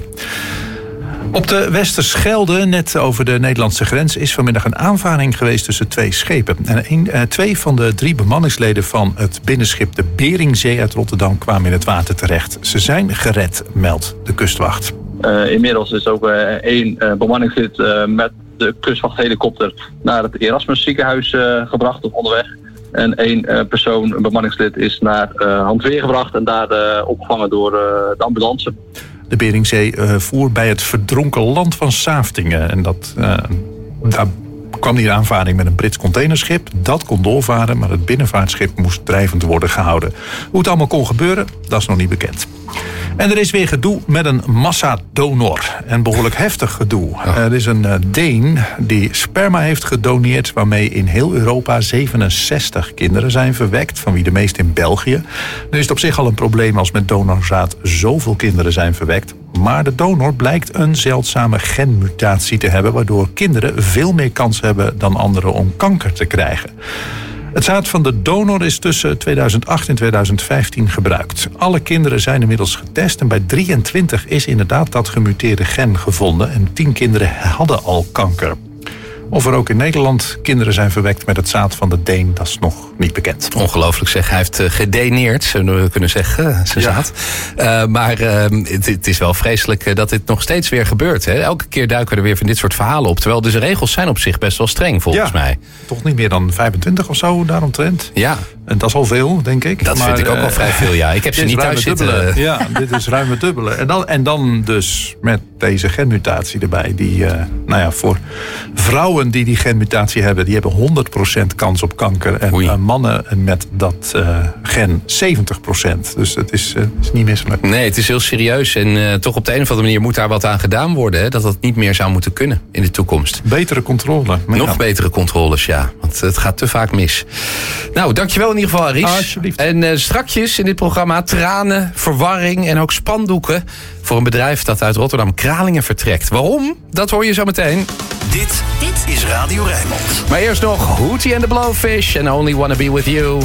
Op de Westerschelde, net over de Nederlandse grens, is vanmiddag een aanvaring geweest tussen twee schepen. En een, uh, twee van de drie bemanningsleden van het binnenschip de Beringzee uit Rotterdam kwamen in het water terecht. Ze zijn gered, meldt de kustwacht. Uh, inmiddels is ook uh, één uh, bemanningslid uh, met de kustwachthelikopter naar het Erasmus ziekenhuis uh, gebracht of onderweg. En één uh, persoon, een bemanningslid, is naar uh, Handweer gebracht en daar uh, opgevangen door uh, de ambulance. De Beringzee uh, voer bij het verdronken land van Saaftingen. En dat, uh, daar kwam die aanvaring met een Brits containerschip. Dat kon doorvaren, maar het binnenvaartschip moest drijvend worden gehouden. Hoe het allemaal kon gebeuren, dat is nog niet bekend. En er is weer gedoe met een massadonor. En behoorlijk heftig gedoe. Ja. Er is een uh, Deen die sperma heeft gedoneerd, waarmee in heel Europa zevenenzestig kinderen zijn verwekt, van wie de meeste in België. Nu is het op zich al een probleem als met donorzaad zoveel kinderen zijn verwekt. Maar de donor blijkt een zeldzame genmutatie te hebben, waardoor kinderen veel meer kans hebben dan anderen om kanker te krijgen. Het zaad van de donor is tussen tweeduizend acht en tweeduizend vijftien gebruikt. Alle kinderen zijn inmiddels getest en bij drieëntwintig is inderdaad dat gemuteerde gen gevonden en tien kinderen hadden al kanker. Of er ook in Nederland kinderen zijn verwekt met het zaad van de Deen, dat is nog niet bekend. Ongelooflijk zeg, hij heeft gedeneerd, zullen we kunnen zeggen, zijn Ja. zaad. Uh, maar uh, het, het is wel vreselijk dat dit nog steeds weer gebeurt. Hè? Elke keer duiken er weer van dit soort verhalen op. Terwijl dus de regels zijn op zich best wel streng, volgens Ja, mij. Toch niet meer dan vijfentwintig of zo daaromtrent. Ja. En dat is al veel, denk ik. Dat maar, vind ik ook uh, wel vrij veel, ja. Ik heb ze dit is niet ruim thuis het zitten. dubbele. Ja, dit is ruim het dubbele. En dan, en dan dus met deze genmutatie erbij. Die, uh, nou ja, voor vrouwen die die genmutatie hebben, die hebben honderd procent kans op kanker. En uh, mannen met dat uh, gen zeventig procent. Dus het is, uh, is niet misselijk. Nee, het is heel serieus. En uh, toch op de een of andere manier moet daar wat aan gedaan worden. Hè? Dat dat niet meer zou moeten kunnen in de toekomst. Betere controle. Nog ja. betere controles, ja. Want het gaat te vaak mis. Nou, dankjewel in ieder geval, Aries. Alsjeblieft. En uh, strakjes in dit programma tranen, verwarring en ook spandoeken voor een bedrijf dat uit Rotterdam-Kralingen vertrekt. Waarom? Dat hoor je zo meteen. Dit, dit is Radio Rijnmond. Maar eerst nog Hootie and the Blowfish and Only Wanna Be With You.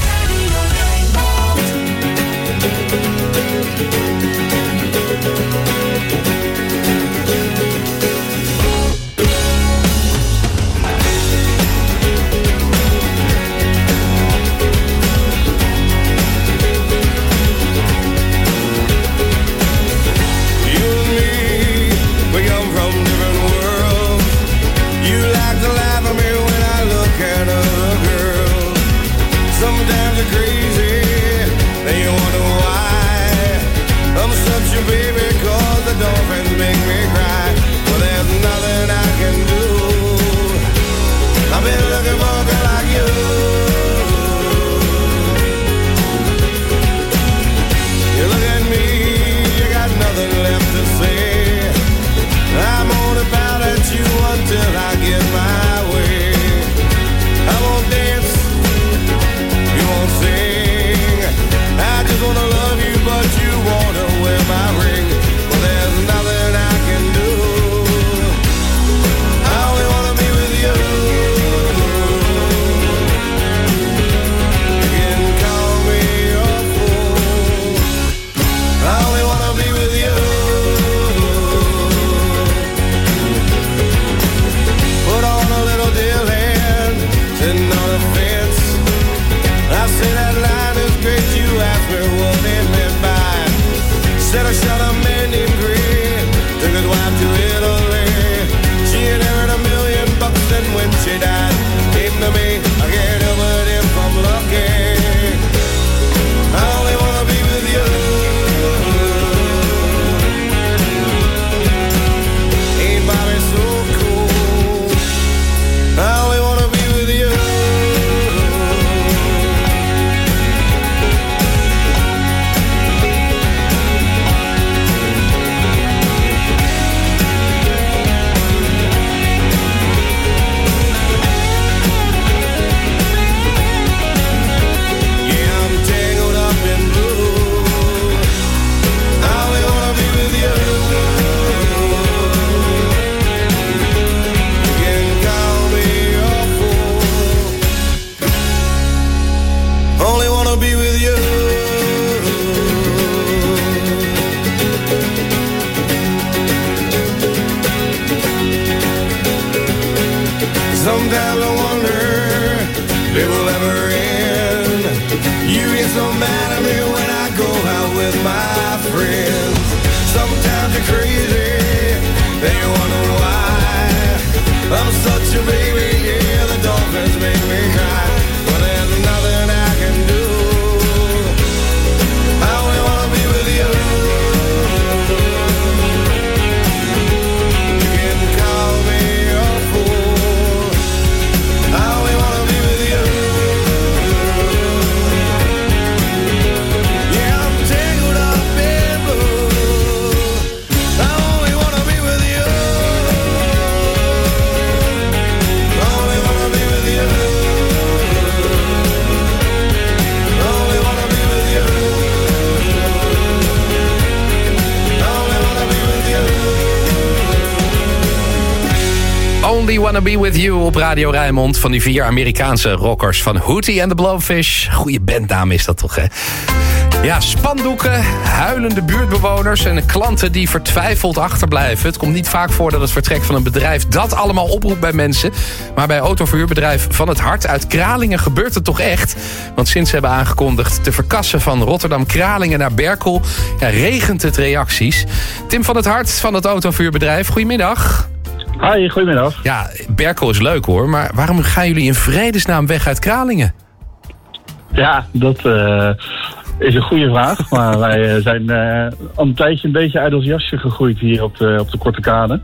Only Wanna Be With You op Radio Rijnmond van die vier Amerikaanse rockers van Hootie and the Blowfish. Goeie bandnaam is dat toch, hè? Ja, spandoeken, huilende buurtbewoners en klanten die vertwijfeld achterblijven. Het komt niet vaak voor dat het vertrek van een bedrijf dat allemaal oproept bij mensen. Maar bij autoverhuurbedrijf Van het Hart uit Kralingen gebeurt het toch echt. Want sinds ze hebben aangekondigd te verkassen van Rotterdam-Kralingen naar Berkel, ja, regent het reacties. Tim van het Hart van het autoverhuurbedrijf, goedemiddag. Hi, goedemiddag. Ja, Berkel is leuk hoor, maar waarom gaan jullie in vredesnaam weg uit Kralingen? Ja, dat uh, is een goede vraag. Maar wij uh, zijn uh, al een tijdje een beetje uit ons jasje gegroeid hier op de, op de Korte Kade.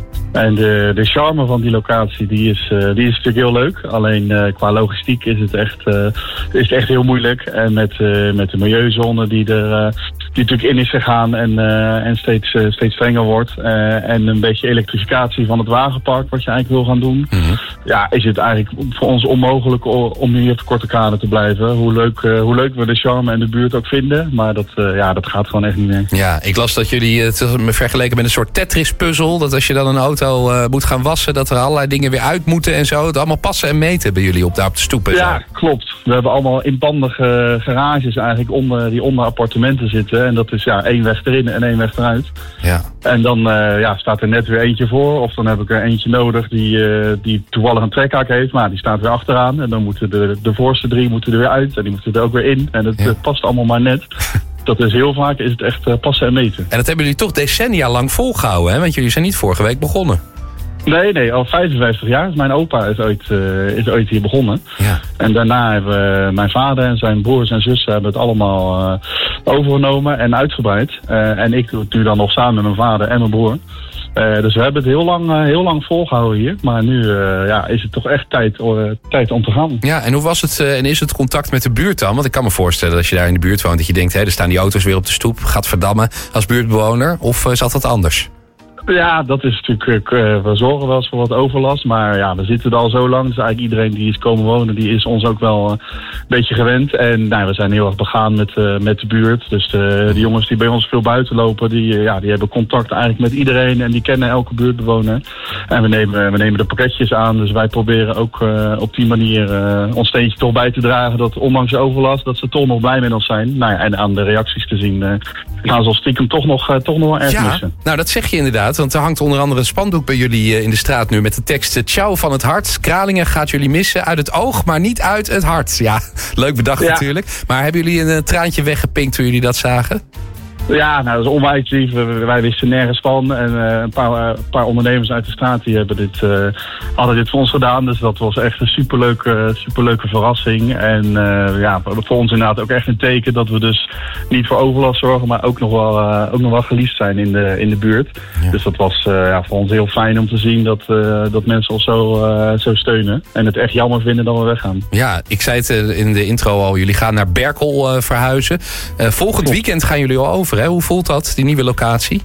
En de, de charme van die locatie die is, uh, die is natuurlijk heel leuk. Alleen uh, qua logistiek is het echt, uh, is het echt heel moeilijk. En met, uh, met de milieuzone die er uh, die natuurlijk in is gegaan en, uh, en steeds, uh, steeds strenger wordt. Uh, en een beetje elektrificatie van het wagenpark wat je eigenlijk wil gaan doen. Mm-hmm. Ja, is het eigenlijk voor ons onmogelijk om hier op de Korte Kade te blijven. Hoe leuk, uh, hoe leuk we de charme en de buurt ook vinden. Maar dat, uh, ja, dat gaat gewoon echt niet meer. Ja, ik las dat jullie het vergeleken met een soort Tetris-puzzel. Dat als je dan een auto Uh, moet gaan wassen, dat er allerlei dingen weer uit moeten en zo. Het allemaal passen en meten bij jullie op, daar op de stoep. Ja, klopt. We hebben allemaal inpandige garages eigenlijk onder, die onder appartementen zitten. En dat is ja, één weg erin en één weg eruit. Ja. En dan uh, ja, staat er net weer eentje voor. Of dan heb ik er eentje nodig die, uh, die toevallig een trekhaak heeft. Maar die staat weer achteraan. En dan moeten de, de voorste drie moeten er weer uit. En die moeten er ook weer in. En het, ja. het past allemaal maar net. Dat is heel vaak is het echt uh, passen en meten. En dat hebben jullie toch decennia lang volgehouden, hè? Want jullie zijn niet vorige week begonnen. Nee, nee, al vijfenvijftig jaar. Mijn opa is ooit, uh, is ooit hier begonnen. Ja. En daarna hebben mijn vader en zijn broers en zussen hebben het allemaal uh, overgenomen en uitgebreid. Uh, en ik doe het nu dan nog samen met mijn vader en mijn broer. Uh, dus we hebben het heel lang, uh, heel lang volgehouden hier. Maar nu uh, ja, is het toch echt tijd, uh, tijd om te gaan. Ja, en hoe was het uh, en is het contact met de buurt dan? Want ik kan me voorstellen dat als je daar in de buurt woont, dat je denkt, hé, er staan die auto's weer op de stoep, gaat verdammen als buurtbewoner. Of uh, zat dat anders? Ja, dat is natuurlijk, uh, we zorgen wel eens voor wat overlast, maar ja, we zitten er al zo lang. Dus eigenlijk iedereen die is komen wonen, die is ons ook wel uh, een beetje gewend. En nou, we zijn heel erg begaan met, uh, met de buurt. Dus de, de jongens die bij ons veel buiten lopen, die, uh, ja, die hebben contact eigenlijk met iedereen en die kennen elke buurtbewoner. En we nemen, we nemen de pakketjes aan, dus wij proberen ook uh, op die manier uh, ons steentje toch bij te dragen dat ondanks de overlast, dat ze toch nog blij met ons zijn. Nou ja, en aan de reacties te zien, uh, gaan ze ons stiekem toch nog, uh, toch nog wel erg ja, missen. Nou, dat zeg je inderdaad. Want er hangt onder andere een spandoek bij jullie in de straat nu met de tekst Ciao van het Hart. Kralingen gaat jullie missen uit het oog, maar niet uit het hart. Ja, leuk bedacht ja. natuurlijk. Maar hebben jullie een traantje weggepinkt toen jullie dat zagen? Ja, nou, dat is onwijs lief. Wij wisten nergens van. En uh, een paar, uh, paar ondernemers uit de straat die hebben dit, uh, hadden dit voor ons gedaan. Dus dat was echt een superleuke, superleuke verrassing. En uh, ja, voor ons inderdaad ook echt een teken dat we dus niet voor overlast zorgen, maar ook nog wel, uh, ook nog wel geliefd zijn in de, in de buurt. Ja. Dus dat was uh, ja, voor ons heel fijn om te zien dat, uh, dat mensen ons zo, uh, zo steunen. En het echt jammer vinden dat we weggaan. Ja, ik zei het uh, in de intro al. Jullie gaan naar Berkel uh, verhuizen. Uh, volgend weekend gaan jullie al over. Hè? Hoe voelt dat, die nieuwe locatie?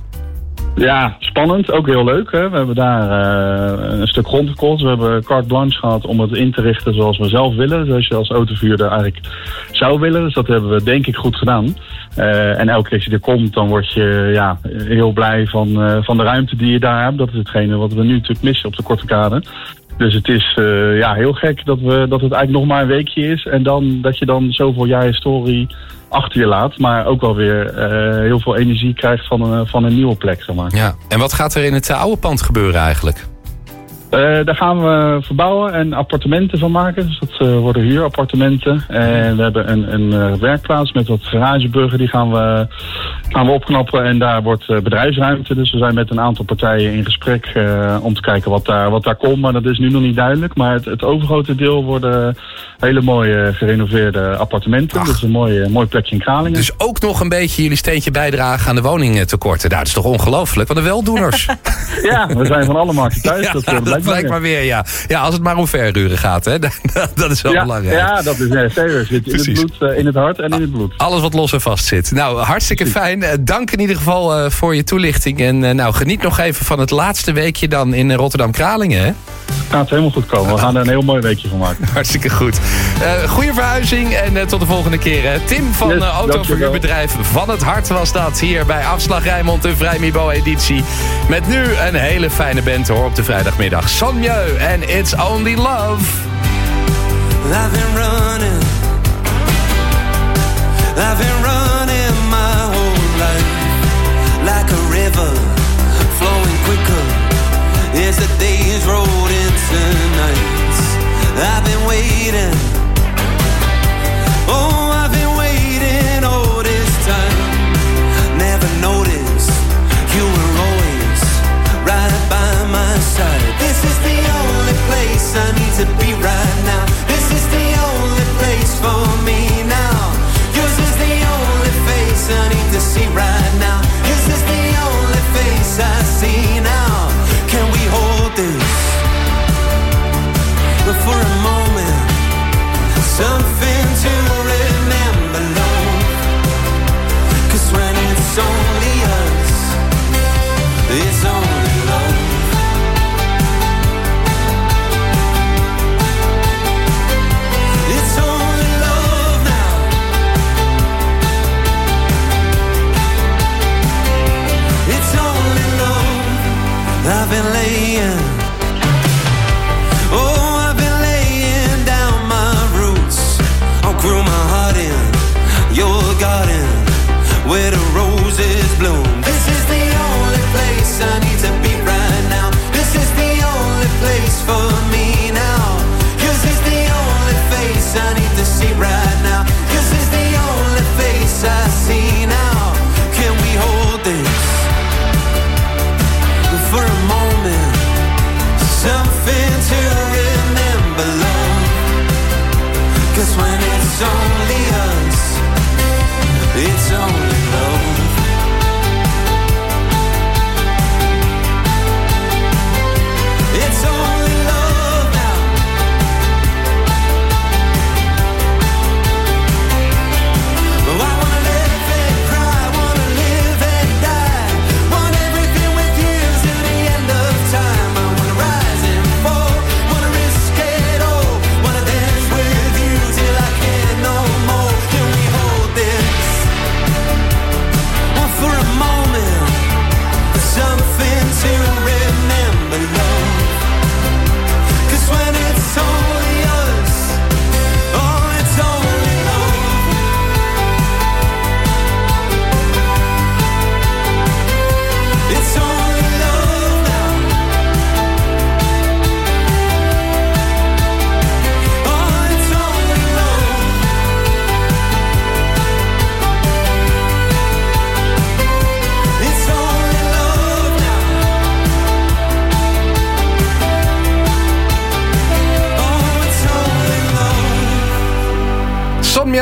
Ja, spannend. Ook heel leuk. Hè? We hebben daar uh, een stuk grond gekocht. We hebben carte blanche gehad om het in te richten zoals we zelf willen. Zoals je als autoverhuurder eigenlijk zou willen. Dus dat hebben we denk ik goed gedaan. Uh, en elke keer als je er komt, dan word je ja, heel blij van, uh, van de ruimte die je daar hebt. Dat is hetgene wat we nu natuurlijk missen op de Korte Kade. Dus het is uh, ja, heel gek dat, we, dat het eigenlijk nog maar een weekje is. En dan, dat je dan zoveel jaar historie achter je laat. Maar ook wel weer uh, heel veel energie krijgt van een, van een nieuwe plek. Zeg maar. Ja. En wat gaat er in het uh, oude pand gebeuren eigenlijk? Uh, daar gaan we verbouwen en appartementen van maken. Dus dat uh, worden huurappartementen. En we hebben een, een uh, werkplaats met wat garagebruggen. Die gaan we, gaan we opknappen. En daar wordt uh, bedrijfsruimte. Dus we zijn met een aantal partijen in gesprek uh, om te kijken wat daar, wat daar komt. Maar dat is nu nog niet duidelijk. Maar het, het overgrote deel worden hele mooie gerenoveerde appartementen. Ach. Dat is een mooi, mooi plekje in Kralingen. Dus ook nog een beetje jullie steentje bijdragen aan de woningtekorten. Nou, dat is toch ongelooflijk? Wat een weldoeners. Ja, we zijn van alle markten thuis. Ja, dat, dat blijkt maar, maar weer, ja. Ja, als het maar om verhuren gaat, hè. Dat is wel ja, belangrijk. Ja, dat is nee, serieus. Zit in het bloed, in het hart en in het bloed. Alles wat los en vast zit. Nou, hartstikke fijn. Dank in ieder geval uh, voor je toelichting. En uh, nou, geniet nog even van het laatste weekje dan in Rotterdam-Kralingen, hè. Gaat helemaal goed komen. We gaan er een heel mooi weekje van maken. Hartstikke goed. Uh, goeie verhuizing en uh, tot de volgende keer. Hè. Tim van yes, uh, Autoverhuurbedrijf Van het Hart was dat hier bij Afslag Rijnmond, de Vrijmibo-editie. Met nu een hele fijne band hoor op de vrijdagmiddag. Son Mieu en It's Only Love. I've been running. I've been running.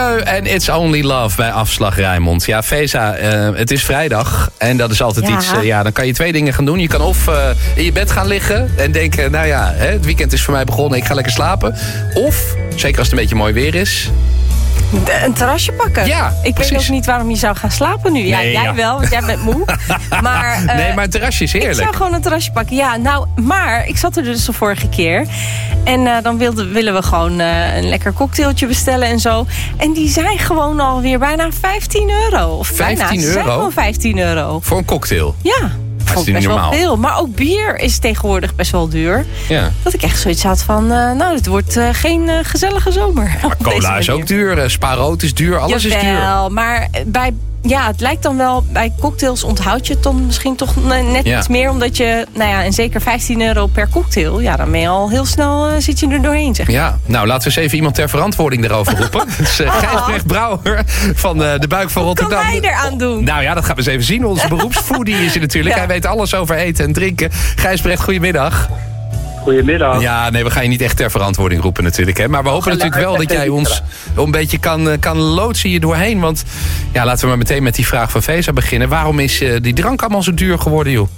Bleu en It's Only Love bij Afslag Rijnmond. Ja, Feza, uh, het is vrijdag en dat is altijd Ja. iets... Uh, ja, dan kan je twee dingen gaan doen. Je kan of uh, in je bed gaan liggen en denken... nou ja, hè, het weekend is voor mij begonnen, ik ga lekker slapen. Of, zeker als het een beetje mooi weer is... De- een terrasje pakken. Ja, Ik precies. weet ook niet waarom je zou gaan slapen nu. Ja, Nee, jij ja. wel, want jij bent moe. Maar, uh, nee, maar een terrasje is ik heerlijk. zou gewoon een terrasje pakken. Ja, nou, maar ik zat er dus de vorige keer. En uh, dan wilde, willen we gewoon uh, een lekker cocktailtje bestellen en zo. En die zijn gewoon alweer bijna vijftien euro. Of bijna, vijftien ze zijn euro? gewoon vijftien euro. Voor een cocktail. Ja. Dat is Vond ik niet best wel normaal. veel. Maar ook bier is tegenwoordig best wel duur. Ja. Dat ik echt zoiets had van... Uh, nou, het wordt uh, geen uh, gezellige zomer. Maar cola is ook duur, uh, Spa Rood is duur, alles is duur. Jawel, maar bij... Ja, het lijkt dan wel, bij cocktails onthoud je het dan misschien toch net Ja. iets meer. Omdat je, nou ja, en zeker vijftien euro per cocktail. Ja, dan ben je al heel snel, uh, zit je er doorheen, zeg. Ja, nou laten we eens even iemand ter verantwoording erover roepen. Dat is uh, Gijsbrecht Brouwer van uh, de Buik van Rotterdam. Wat kan hij eraan doen? Nou ja, dat gaan we eens even zien. Onze beroepsfoodie is hij natuurlijk. Ja. Hij weet alles over eten en drinken. Gijsbrecht, goedemiddag. Goedemiddag. Ja, nee, we gaan je niet echt ter verantwoording roepen natuurlijk. Hè? Maar we hopen natuurlijk wel dat jij ons een beetje kan, uh, kan loodsen hier doorheen. Want ja, laten we maar meteen met die vraag van Feza beginnen. Waarom is uh, die drank allemaal zo duur geworden, joh?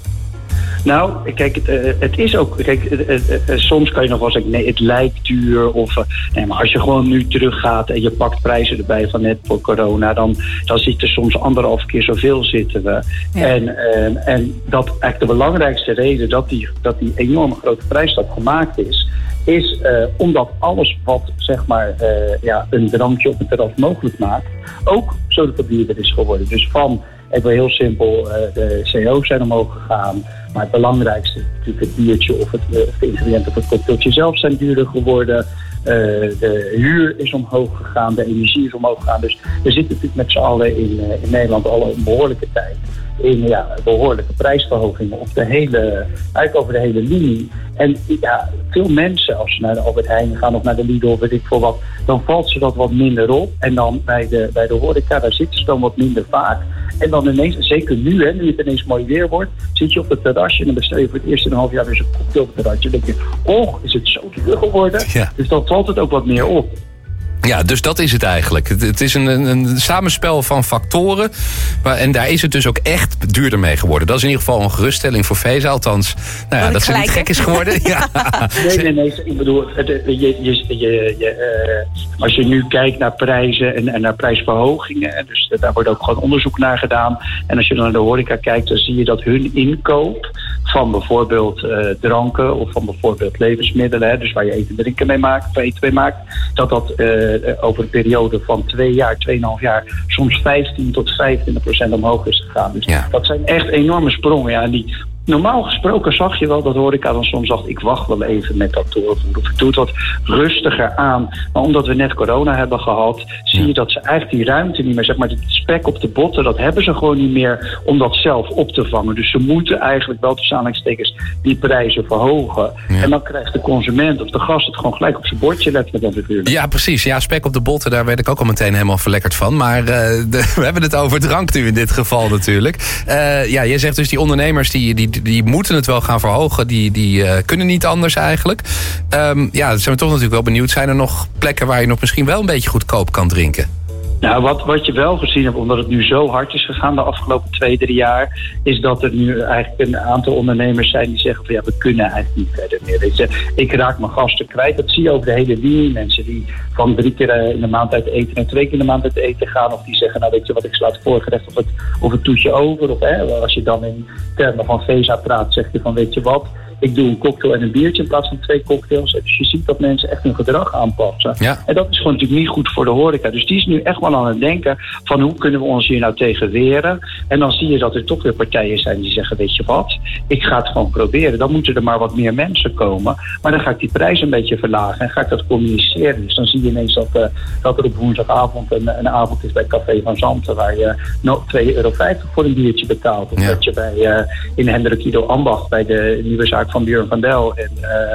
Nou, kijk, het, uh, het is ook... Kijk, uh, uh, uh, soms kan je nog wel zeggen, nee, het lijkt duur. Of, uh, nee, maar als je gewoon nu teruggaat en je pakt prijzen erbij van net voor corona... dan, dan zit er soms anderhalf keer zoveel zitten we. Ja. En, uh, en dat eigenlijk de belangrijkste reden dat die, dat die enorme grote prijsstap gemaakt is... is uh, omdat alles wat, zeg maar, uh, ja, een drankje op het terras mogelijk maakt... ook zoveel duurder is geworden. Dus van... Even heel simpel, uh, de C O's zijn omhoog gegaan. Maar het belangrijkste is natuurlijk het biertje of het, uh, de ingrediënten of het cocktailtje zelf zijn duurder geworden. Uh, de huur is omhoog gegaan, de energie is omhoog gegaan. Dus we zitten natuurlijk met z'n allen in, uh, in Nederland al een behoorlijke tijd in ja, behoorlijke prijsverhogingen op de hele, eigenlijk over de hele linie. En ja, veel mensen, als ze naar de Albert Heijn gaan of naar de Lidl, weet ik veel wat, dan valt ze dat wat minder op. En dan bij de, bij de horeca, daar zitten ze dan wat minder vaak. En dan ineens, zeker nu, hè, nu het ineens mooi weer wordt, zit je op het terrasje en dan bestel je voor het eerst in een half jaar weer zo'n cocktail op het terrasje. Dan denk je, oh, is het zo duur geworden? Ja. Dus dan valt het ook wat meer op. Ja, dus dat is het eigenlijk. Het, het is een, een, een samenspel van factoren. Maar, en daar is het dus ook echt duurder mee geworden. Dat is in ieder geval een geruststelling voor Feza. Althans, nou ja, dat ze niet gek is geworden. Ja. Nee, nee, nee. Ik bedoel, het, je, je, je, je, uh, als je nu kijkt naar prijzen en, en naar prijsverhogingen... Hè, dus daar wordt ook gewoon onderzoek naar gedaan. En als je dan naar de horeca kijkt, dan zie je dat hun inkoop... van bijvoorbeeld uh, dranken of van bijvoorbeeld levensmiddelen... Hè, dus waar je eten en drinken mee maakt, of eten mee maakt... dat dat uh, over een periode van twee jaar, tweeënhalf jaar... soms vijftien tot vijfentwintig procent omhoog is gegaan. Dus ja. dat zijn echt enorme sprongen. Ja, en die, normaal gesproken zag je wel dat horeca dan soms dacht... ik wacht wel even met dat doorvoeren of ik doe het wat rustiger aan. Maar omdat we net corona hebben gehad... zie je dat ze eigenlijk die ruimte niet meer... zeg maar de spek op de botten, dat hebben ze gewoon niet meer... om dat zelf op te vangen. Dus ze moeten eigenlijk wel tussen aanhalingstekens die prijzen verhogen. Ja. En dan krijgt de consument of de gast het gewoon gelijk op zijn bordje letterlijk en figuurlijk. Ja, precies. Ja, spek op de botten, daar werd ik ook al meteen helemaal verlekkerd van. Maar uh, de, we hebben het over drank nu in dit geval natuurlijk. Uh, ja, jij zegt dus die ondernemers die... die die moeten het wel gaan verhogen. Die, die uh, kunnen niet anders eigenlijk. Um, ja, dan zijn we toch natuurlijk wel benieuwd. Zijn er nog plekken waar je nog misschien wel een beetje goedkoop kan drinken? Nou, wat, wat je wel gezien hebt, omdat het nu zo hard is gegaan de afgelopen twee, drie jaar... is dat er nu eigenlijk een aantal ondernemers zijn die zeggen van... ja, we kunnen eigenlijk niet verder meer. Weet je, ik raak mijn gasten kwijt. Dat zie je over de hele linie. Mensen die van drie keer in de maand uit eten en twee keer in de maand uit eten gaan... of die zeggen, nou weet je wat, ik sla het voorgerecht of het, of het toetje over. Of hè, als je dan in termen van Feza praat, zeg je van weet je wat... ik doe een cocktail en een biertje in plaats van twee cocktails. Dus je ziet dat mensen echt hun gedrag aanpassen. Ja. En dat is gewoon natuurlijk niet goed voor de horeca. Dus die is nu echt wel aan het denken van hoe kunnen we ons hier nou tegen weren. En dan zie je dat er toch weer partijen zijn die zeggen, weet je wat, ik ga het gewoon proberen. Dan moeten er maar wat meer mensen komen. Maar dan ga ik die prijs een beetje verlagen en ga ik dat communiceren. Dus dan zie je ineens dat, uh, dat er op woensdagavond een, een avond is bij Café van Zanten waar je no, twee euro vijftig voor een biertje betaalt. Of ja. dat je bij uh, in Hendrik Ido Ambacht bij de nieuwe zaak van Björn van Del. En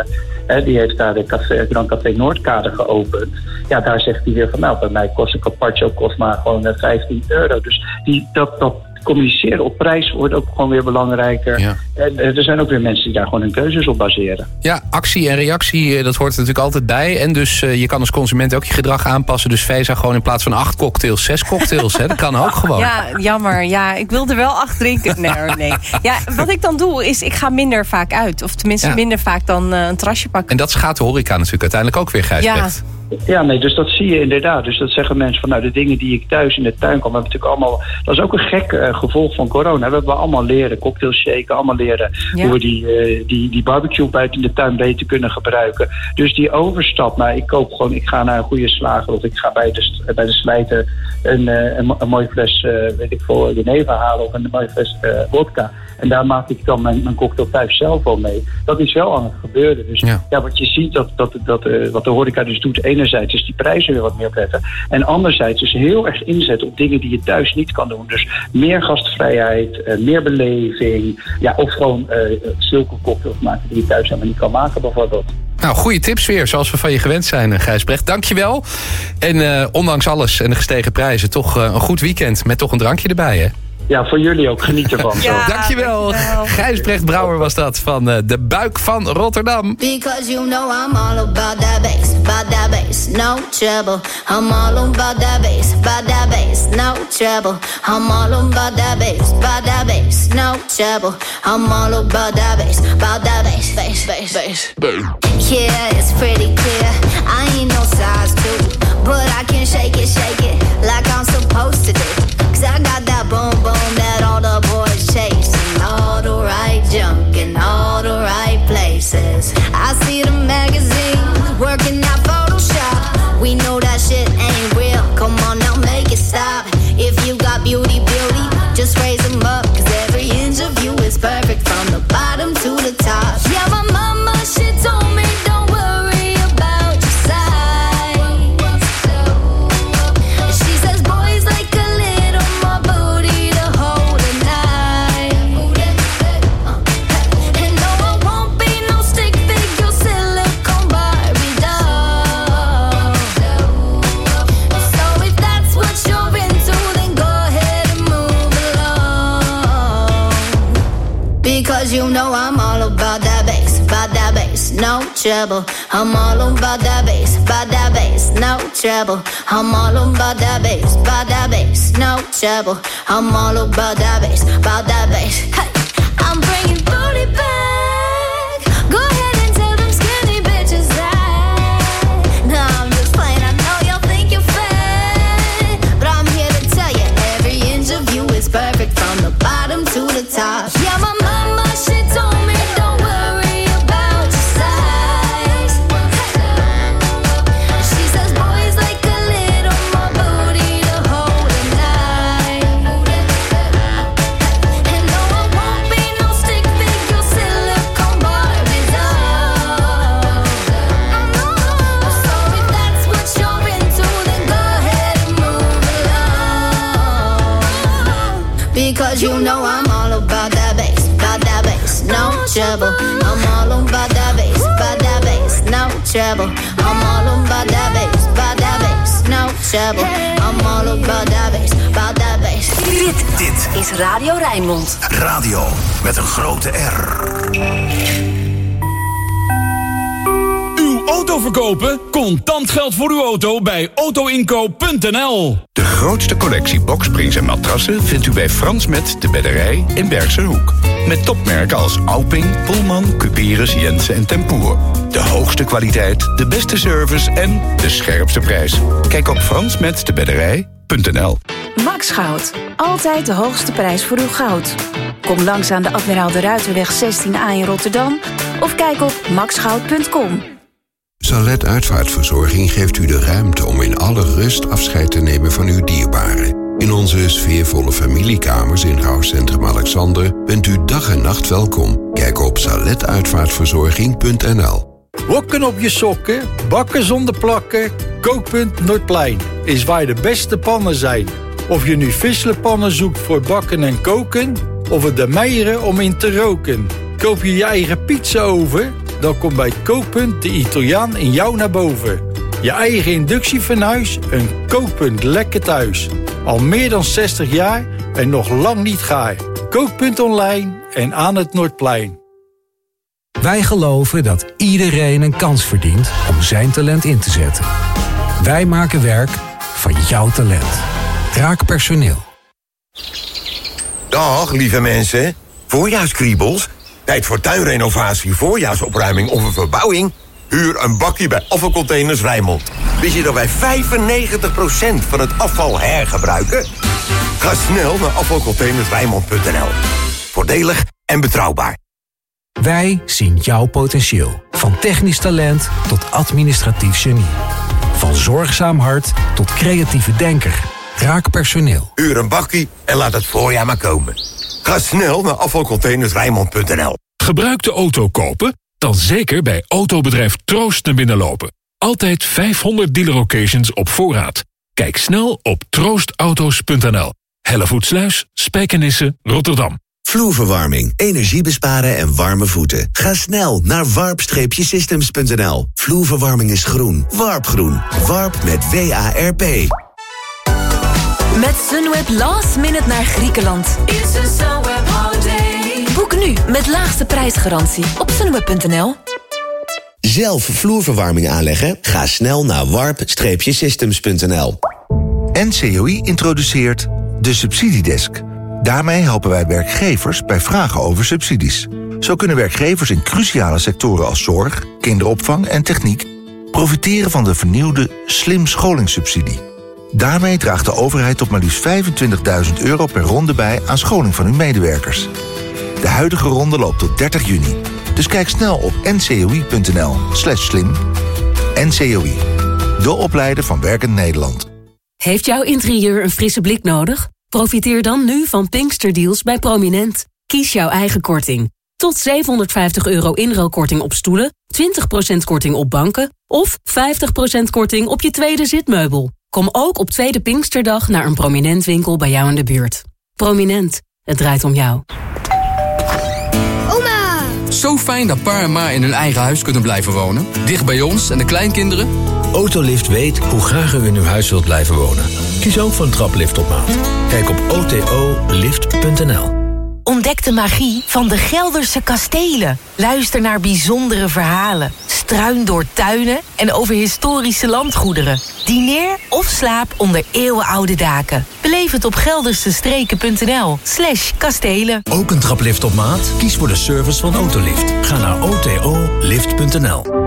uh, die heeft daar de café, Grand Café Noordkade geopend. Ja, daar zegt hij weer van, nou, bij mij kost een carpaccio kost maar gewoon vijftien euro. Dus die, dat, dat communiceren op prijs wordt ook gewoon weer belangrijker. Ja. En uh, er zijn ook weer mensen die daar gewoon hun keuzes op baseren. Ja, actie en reactie, dat hoort er natuurlijk altijd bij. En dus uh, je kan als consument ook je gedrag aanpassen. Dus Vesa gewoon in plaats van acht cocktails, zes cocktails. Hè? Dat kan ook gewoon. Ja, jammer. Ja, ik wil er wel acht drinken. Nee, nee. Ja, wat ik dan doe, is ik ga minder vaak uit. Of tenminste Ja. minder vaak dan uh, een terrasje pakken. En dat schaadt de horeca natuurlijk uiteindelijk ook weer, Gijsbrecht. Ja. Ja, nee, dus dat zie je inderdaad. Dus dat zeggen mensen van, nou, de dingen die ik thuis in de tuin kan, we hebben natuurlijk allemaal, dat is ook een gek uh, gevolg van corona. We hebben allemaal leren cocktails shaken, allemaal leren Ja. hoe we die, uh, die, die barbecue buiten in de tuin beter kunnen gebruiken. Dus die overstap, nou, ik koop gewoon, ik ga naar een goede slager of ik ga bij de, bij de slijter een, uh, een, een mooie fles, uh, weet ik veel, jenever halen of een mooie fles uh, vodka. En daar maak ik dan mijn, mijn cocktail thuis zelf wel mee. Dat is wel aan het gebeuren. Dus ja, ja wat je ziet, dat, dat, dat, uh, wat de horeca dus doet, enerzijds is die prijzen weer wat meer opletten. En anderzijds dus heel erg inzetten op dingen die je thuis niet kan doen. Dus meer gastvrijheid, uh, meer beleving. Ja, of gewoon uh, zulke cocktails maken die je thuis helemaal niet kan maken bijvoorbeeld. Nou, goede tips weer, zoals we van je gewend zijn, Gijsbrecht. Dankjewel. En uh, ondanks alles en de gestegen prijzen, toch uh, een goed weekend met toch een drankje erbij, hè? Ja, voor jullie ook. Geniet ervan. Ja, dankjewel. dankjewel. Gijsbrecht Brouwer was dat van uh, de Buik van Rotterdam. Because you know I'm all about that bass, about that bass, no trouble. I'm all about that bass, about that bass, no trouble. I'm all about that bass, about that bass, no trouble. I'm all about that bass, about that bass, bass, bass, bass. Yeah, it's pretty clear. I ain't no size two, but I can shake it, shake it like I'm supposed to do. Cause I got that boom boom that all the boys chase, and all the right junk in all the right places. I see the magazines working out Photoshop. We know that shit ain't real. Come on now, make it stop. If you got beauty, beauty, just raise them up. Cause every inch of you is perfect from the bottom to the top. Yeah, my mama, she told me don't worry about your size. She says boys like a little more booty to hold a night. And no, I won't be no stick figure silicone Barbie doll. So if that's what you're into, then go ahead and move along. Because you know I'm all about that bass, about that bass, no trouble. I'm all about that bass, about that bass, no trouble. I'm all about that bass, about that bass, no trouble. I'm all about that bass, about that bass. Hey, I'm bringing booty back. Go ahead and tell them skinny bitches that. No, I'm just playing. I know y'all think you're fat, but I'm here to tell you every inch of you is perfect from the bottom to the top. Yeah, my mama, she told me don't worry about your size. She says boys like a little more booty to hold a night. And no, I won't be no stick figure silicone Barbie doll. So if that's what you're into, then go ahead and move along. Because you know I'm all about that bass, about that bass, no trouble. I'm all about that bass, about that bass, no trouble. I'm all about that bass, about that bass, no trouble. I'm all about that bass, about that bass. Dit, dit is Radio Rijnmond. Radio met een grote R. Uw auto verkopen? Contant geld voor uw auto bij autoinkoop punt n l. De grootste collectie boksprings en matrassen vindt u bij Frans Met de Bedderij in Bergse Hoek. Met topmerken als Alping, Pullman, Cuperus, Jensen en Tempoer. De hoogste kwaliteit, de beste service en de scherpste prijs. Kijk op frans met de bedderij punt n l. Max Goud. Altijd de hoogste prijs voor uw goud. Kom langs aan de Admiraal de Ruiterweg zestien A in Rotterdam of kijk op max goud punt com. Salet Uitvaartverzorging geeft u de ruimte om in alle rust afscheid te nemen van uw dierbaren. In onze sfeervolle familiekamers in rouwcentrum Alexander bent u dag en nacht welkom. Kijk op salet uitvaartverzorging punt n l. Wokken op je sokken, bakken zonder plakken. Kookpunt Noordplein is waar de beste pannen zijn. Of je nu visselenpannen zoekt voor bakken en koken, of het de meieren om in te roken. Koop je je eigen pizza over, dan komt bij Kookpunt de Italiaan in jou naar boven. Je eigen inductiefornuis, een kookpunt lekker thuis. Al meer dan zestig jaar en nog lang niet gaar. Kookpunt online en aan het Noordplein. Wij geloven dat iedereen een kans verdient om zijn talent in te zetten. Wij maken werk van jouw talent. Raak personeel. Dag, lieve mensen. Voorjaarskriebels? Tijd voor tuinrenovatie, voorjaarsopruiming of een verbouwing? Huur een bakje bij Afvalcontainers Rijnmond. Wist je dat wij vijfennegentig procent van het afval hergebruiken? Ga snel naar afvalcontainers rijnmond punt n l. Voordelig en betrouwbaar. Wij zien jouw potentieel. Van technisch talent tot administratief genie. Van zorgzaam hart tot creatieve denker. Raak personeel. Huur een bakkie en laat het voorjaar maar komen. Ga snel naar afvalcontainers rijnmond punt n l. Gebruik de auto kopen? Dan zeker bij autobedrijf Troost naar binnen lopen. Altijd vijfhonderd dealer locations op voorraad. Kijk snel op troostauto's punt n l. Hellevoetsluis, Spijkenisse, Rotterdam. Vloerverwarming, energie besparen en warme voeten. Ga snel naar warp systems punt n l. Vloerverwarming is groen. Warpgroen. Warp met W A R P. Met Sunweb last minute naar Griekenland. Boek nu met laagste prijsgarantie op sunweb punt n l. Zelf vloerverwarming aanleggen? Ga snel naar warp systems punt n l. N C O I introduceert de Subsidiedesk. Daarmee helpen wij werkgevers bij vragen over subsidies. Zo kunnen werkgevers in cruciale sectoren als zorg, kinderopvang en techniek profiteren van de vernieuwde Slim Scholingssubsidie. Daarmee draagt de overheid tot maar liefst vijfentwintigduizend euro per ronde bij aan scholing van uw medewerkers. De huidige ronde loopt tot dertig juni. Dus kijk snel op n c o i punt n l slash slim. N C O I, de opleider van Werkend Nederland. Heeft jouw interieur een frisse blik nodig? Profiteer dan nu van Pinksterdeals bij Prominent. Kies jouw eigen korting. Tot zevenhonderdvijftig euro inruilkorting op stoelen, twintig procent korting op banken of vijftig procent korting op je tweede zitmeubel. Kom ook op tweede Pinksterdag naar een Prominent winkel bij jou in de buurt. Prominent, het draait om jou. Oma! Zo fijn dat pa en ma in hun eigen huis kunnen blijven wonen. Dicht bij ons en de kleinkinderen. Autolift weet hoe graag u in uw huis wilt blijven wonen. Kies ook voor een traplift op maat. Kijk op o t o lift punt n l. Ontdek de magie van de Gelderse kastelen. Luister naar bijzondere verhalen. Struin door tuinen en over historische landgoederen. Dineer of slaap onder eeuwenoude daken. Beleef het op geldersestreken punt n l slash kastelen. Ook een traplift op maat? Kies voor de service van Autolift. Ga naar o t o lift punt n l.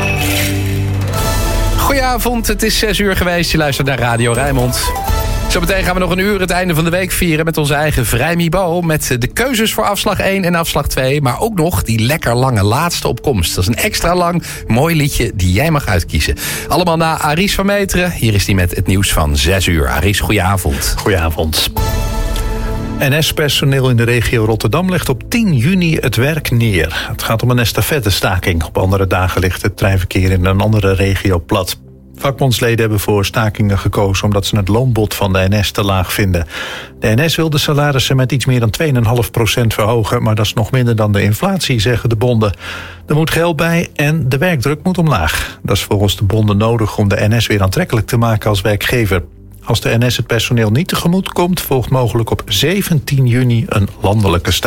Goedenavond, het is zes uur geweest. Je luistert naar Radio Rijnmond. Zometeen gaan we nog een uur het einde van de week vieren met onze eigen Vrijmibo. Met de keuzes voor afslag één en afslag twee. Maar ook nog die lekker lange laatste opkomst. Dat is een extra lang, mooi liedje die jij mag uitkiezen. Allemaal na Aries van Meteren. Hier is hij met het nieuws van zes uur. Aries, goedenavond. Goedenavond. N S-personeel in de regio Rotterdam legt op tien juni het werk neer. Het gaat om een estafettestaking. Op andere dagen ligt het treinverkeer in een andere regio plat. Vakbondsleden hebben voor stakingen gekozen omdat ze het loonbod van de N S te laag vinden. De N S wil de salarissen met iets meer dan twee komma vijf procent verhogen, maar dat is nog minder dan de inflatie, zeggen de bonden. Er moet geld bij en de werkdruk moet omlaag. Dat is volgens de bonden nodig om de N S weer aantrekkelijk te maken als werkgever. Als de N S het personeel niet tegemoet komt, volgt mogelijk op zeventien juni een landelijke staking.